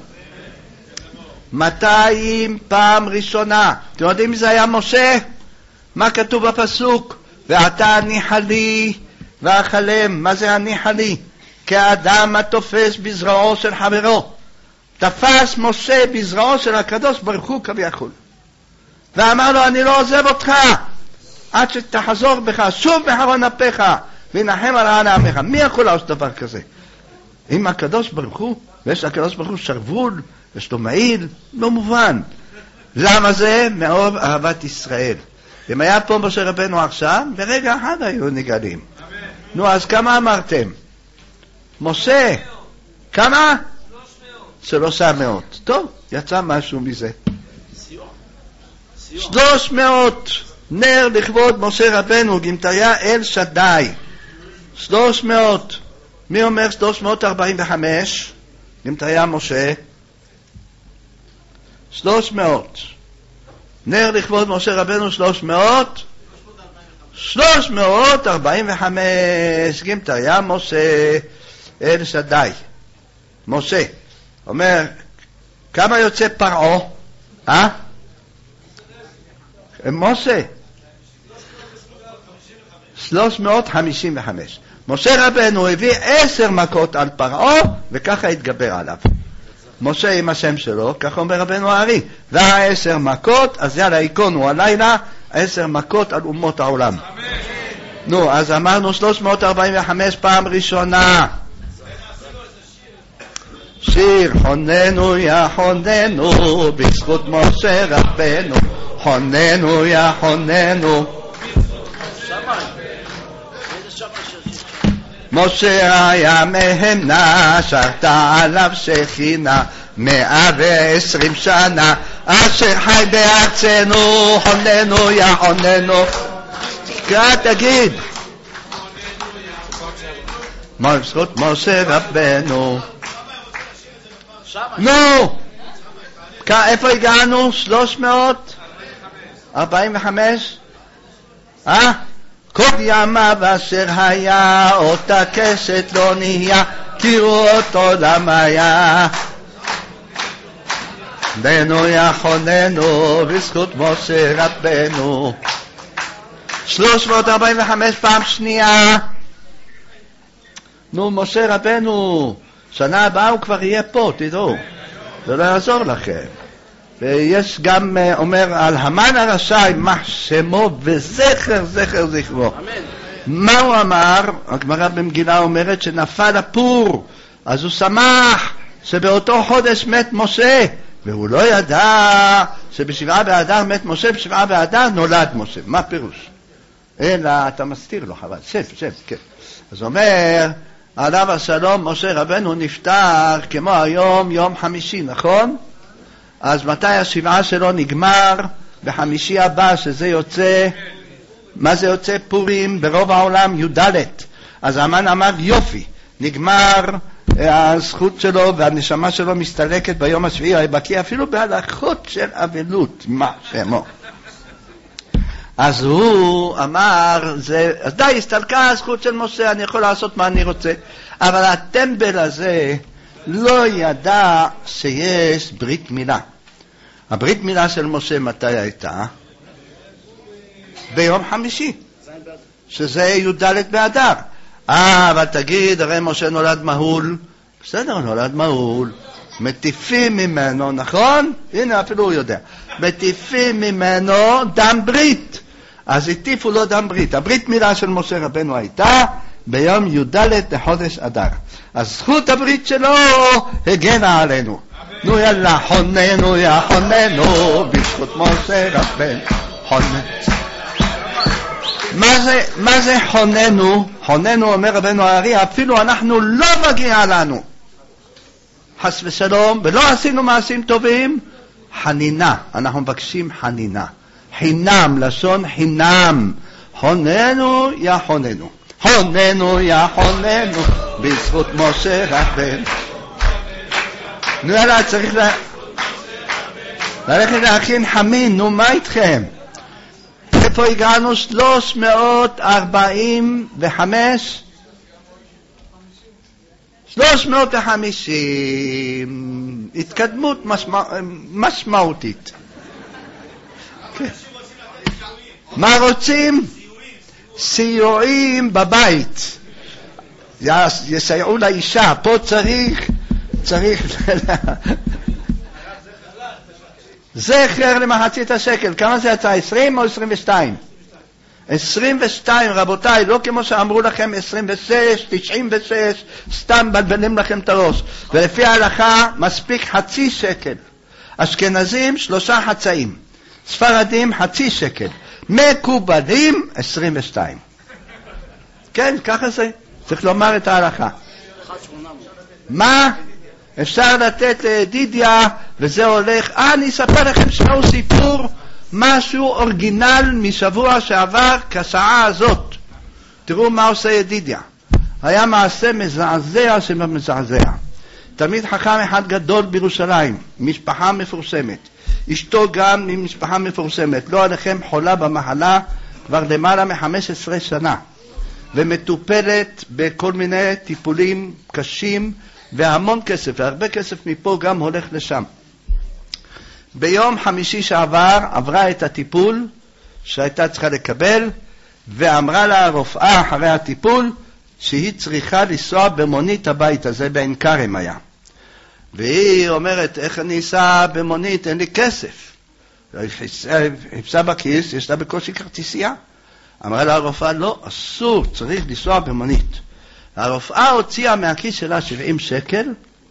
מאתיים פעם ראשונה. אתם יודעים מי זה היה משה? מה כתוב בפסוק? ואתה הניחה לי ואכלם. מה זה הניחה לי? כאדם התופס בזרועו של חברו. תפס משה בזרועו של הקדוש ברוך הוא כביכול. ואמר לו, אני לא עוזב אותך עד שתחזור בך, שוב בחרון אפיך ונחם על רעה לעמך. מי יכול לעשות דבר כזה? אם הקדוש ברוך הוא, ויש הקדוש ברוך הוא שרוול, יש לו מעיל, לא מובן. למה זה? מאור אהבת ישראל. אם היה פה משה רבנו עכשיו, ברגע אחד היו נגלים. נו, אז כמה אמרתם? משה, כמה? שלושה מאות. טוב, יצא משהו מזה. שלוש מאות נר לכבוד משה רבנו, גמטריה אל שדאי. שלוש מאות. מי אומר שלוש מאות ארבעים וחמש? גמטריה משה. שלוש מאות. נר לכבוד משה רבנו שלוש מאות. שלוש מאות ארבעים וחמש. גמטריה משה אל שדאי. משה. אומר, כמה יוצא פרעה? אה? משה. שלוש מאות חמישים וחמש. משה רבנו הביא עשר מכות על פרעה, וככה התגבר עליו. משה עם השם שלו, ככה אומר רבנו הארי. והעשר מכות, אז יאללה, עיקונו הלילה, עשר מכות על אומות העולם. נו, אז אמרנו שלוש מאות ארבעים וחמש פעם ראשונה. שיר חוננו יא חוננו בזכות משה רבנו, חוננו יא חוננו. משה היה מהמנה, שרתה עליו שכינה מאה ועשרים שנה, אשר חי בארצנו, חוננו יא חוננו. קרא תגיד בזכות משה רבנו. נו, איפה הגענו? שלוש מאות ארבעים וחמש? אה? כל ימיו אשר היה, אותה כסת לא נהיה, תראו אותו למה היה. בנו יחוננו בזכות משה רבנו. שלוש מאות ארבעים וחמש פעם שנייה. נו, משה רבנו, שנה הבאה הוא כבר יהיה פה, תדעו, זה לא יעזור לכם. ויש גם אומר על המן הרשע יימח שמו וזכר זכר זכרו. אמן. מה הוא אמר? הגמרא במגילה אומרת שנפל הפור, אז הוא שמח שבאותו חודש מת משה, והוא לא ידע שבשבעה באדר מת משה, בשבעה באדר נולד משה. מה פירוש? אלא אתה מסתיר לו, חבל, שב, שב, כן. אז אומר עליו השלום, משה רבנו נפטר כמו היום יום חמישי, נכון? אז מתי השבעה שלו נגמר? בחמישי הבא, שזה יוצא, מה זה יוצא? פורים, ברוב העולם י"ד. אז המן אמר יופי, נגמר הזכות שלו והנשמה שלו מסתלקת ביום השביעי, בקיא אפילו בהלכות של אבלות, מה שמו. אז הוא אמר, זה, אז די, הסתלקה הזכות של משה, אני יכול לעשות מה אני רוצה. אבל הטמבל הזה לא ידע שיש ברית מילה. הברית מילה של משה מתי הייתה? ביום חמישי, שזה י"ד באדר. אה, אבל תגיד, הרי משה נולד מהול. בסדר, נולד מהול. מטיפים ממנו, נכון? הנה, אפילו הוא יודע. מטיפים ממנו דם ברית. אז הטיפו לו דם ברית. הברית מילה של משה רבנו הייתה ביום י"ד לחודש אדר. אז זכות הברית שלו הגנה עלינו. נו יאללה, חוננו יא חוננו בזכות משה רבנו. חוננו. מה זה, מה זה חוננו? חוננו, אומר רבנו הארי, אפילו אנחנו לא מגיע לנו חס ושלום, ולא עשינו מעשים טובים, חנינה, אנחנו מבקשים חנינה. חינם, לשון חינם. חוננו יא חוננו. חוננו יא חוננו בזכות משה רבנו. נו יאללה, צריך לה... ללכת להכין חמין, נו מה איתכם? איפה הגענו? שלוש מאות ארבעים וחמש? שלוש מאות וחמישים. התקדמות משמע... משמעותית. כן. מה רוצים? סיועים בבית. יסייעו לאישה. פה צריך צריך זכר למחצית השקל. כמה זה יצא? עשרים או עשרים ושתיים? עשרים ושתיים, רבותיי, לא כמו שאמרו לכם עשרים ושש, תשעים ושש, סתם בלבלים לכם את הראש. ולפי ההלכה מספיק חצי שקל. אשכנזים שלושה חצאים, ספרדים חצי שקל, מקובלים עשרים ושתיים. כן, ככה זה. צריך לומר את ההלכה. מה? אפשר לתת לידידיה, וזה הולך. אה, אני אספר לכם שהוא סיפור, משהו אורגינל משבוע שעבר כשעה הזאת. תראו מה עושה ידידיה. היה מעשה מזעזע שמזעזע. תלמיד חכם אחד גדול בירושלים, משפחה מפורסמת. אשתו גם ממשפחה מפורסמת. לא עליכם, חולה במחלה כבר למעלה מ-חמש עשרה שנה. ומטופלת בכל מיני טיפולים קשים, והמון כסף, והרבה כסף מפה גם הולך לשם. ביום חמישי שעבר עברה את הטיפול שהייתה צריכה לקבל, ואמרה לה הרופאה אחרי הטיפול שהיא צריכה לנסוע במונית הבית הזה, בעין כרם היה. והיא אומרת, איך אני אסע במונית? אין לי כסף. חיפשה בכיס, יש לה בקושי כרטיסייה. אמרה לה הרופאה, לא, אסור, צריך לנסוע במונית. הרופאה הוציאה מהכיס שלה שבעים שקל,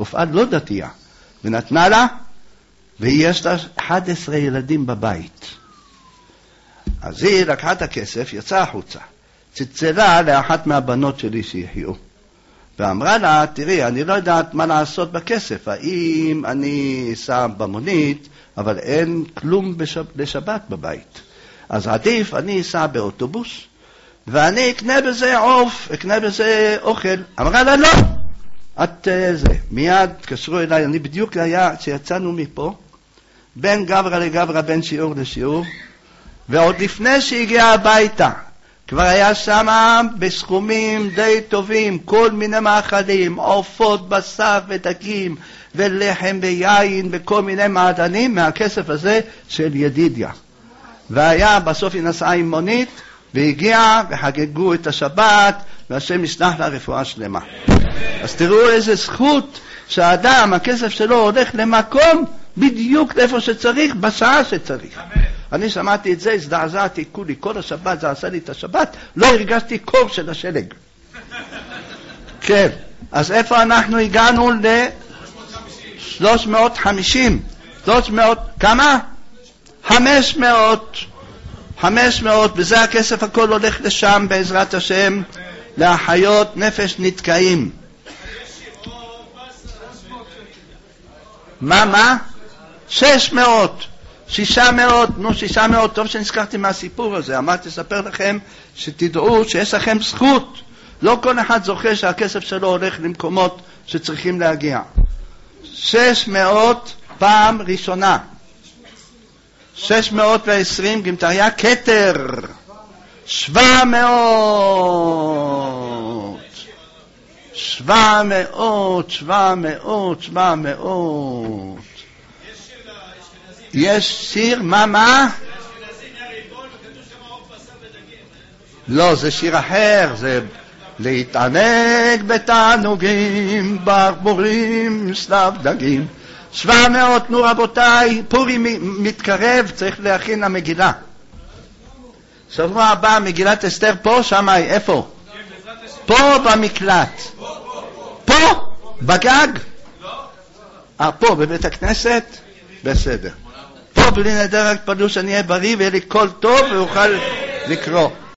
רופאה לא דתייה, ונתנה לה, ויש לה אחד עשר ילדים בבית. אז היא לקחה את הכסף, יצאה החוצה, צלצלה לאחת מהבנות שלי שיחיו, ואמרה לה, תראי, אני לא יודעת מה לעשות בכסף, האם אני אסע במונית, אבל אין כלום בשב, לשבת בבית. אז עדיף, אני אסע באוטובוס, ואני אקנה בזה עוף, אקנה בזה אוכל. אמרה לה, לא! את זה. מיד קשרו אליי, אני בדיוק היה, כשיצאנו מפה, בין גברה לגברה, בין שיעור לשיעור, ועוד לפני שהגיעה הביתה, כבר היה שם בסכומים די טובים, כל מיני מאכלים, עופות, בשר ודגים, ולחם ויין, וכל מיני מעדנים מהכסף הזה של ידידיה. והיה, בסוף היא נסעה עם מונית, והגיעה וחגגו את השבת, והשם ישלח לה רפואה שלמה. אז תראו איזה זכות שהאדם, הכסף שלו הולך למקום בדיוק לאיפה שצריך, בשעה שצריך. אני שמעתי את זה, הזדעזעתי כולי, כל השבת, זה עשה לי את השבת, לא הרגשתי קור של השלג. כן, אז איפה אנחנו הגענו ל-שלוש מאות וחמישים? שלוש מאות, כמה? חמש מאות. חמש מאות, וזה הכסף הכל הולך לשם בעזרת השם, להחיות נפש נתקעים. מה, מה? שש מאות. שישה מאות, נו שישה מאות, טוב שנזכרתי מהסיפור הזה, אמרתי לספר לכם שתדעו שיש לכם זכות, לא כל אחד זוכה שהכסף שלו הולך למקומות שצריכים להגיע. שש מאות פעם ראשונה, שש מאות ועשרים גמטריה כתר, שבע מאות, שבע מאות, שבע מאות, שבע מאות. יש שיר, מה, מה? לא, זה שיר אחר, זה להתענג בתענוגים, ברבורים, שלב דגים. שבע מאות, נו רבותיי, פורי מתקרב, צריך להכין למגילה. שבוע הבא, מגילת אסתר פה, שמאי, איפה? פה במקלט. פה? בגג? אה, פה, בבית הכנסת? בסדר. פה בלי נדר רק פדו שאני אהיה בריא ויהיה לי קול טוב ואוכל לקרוא.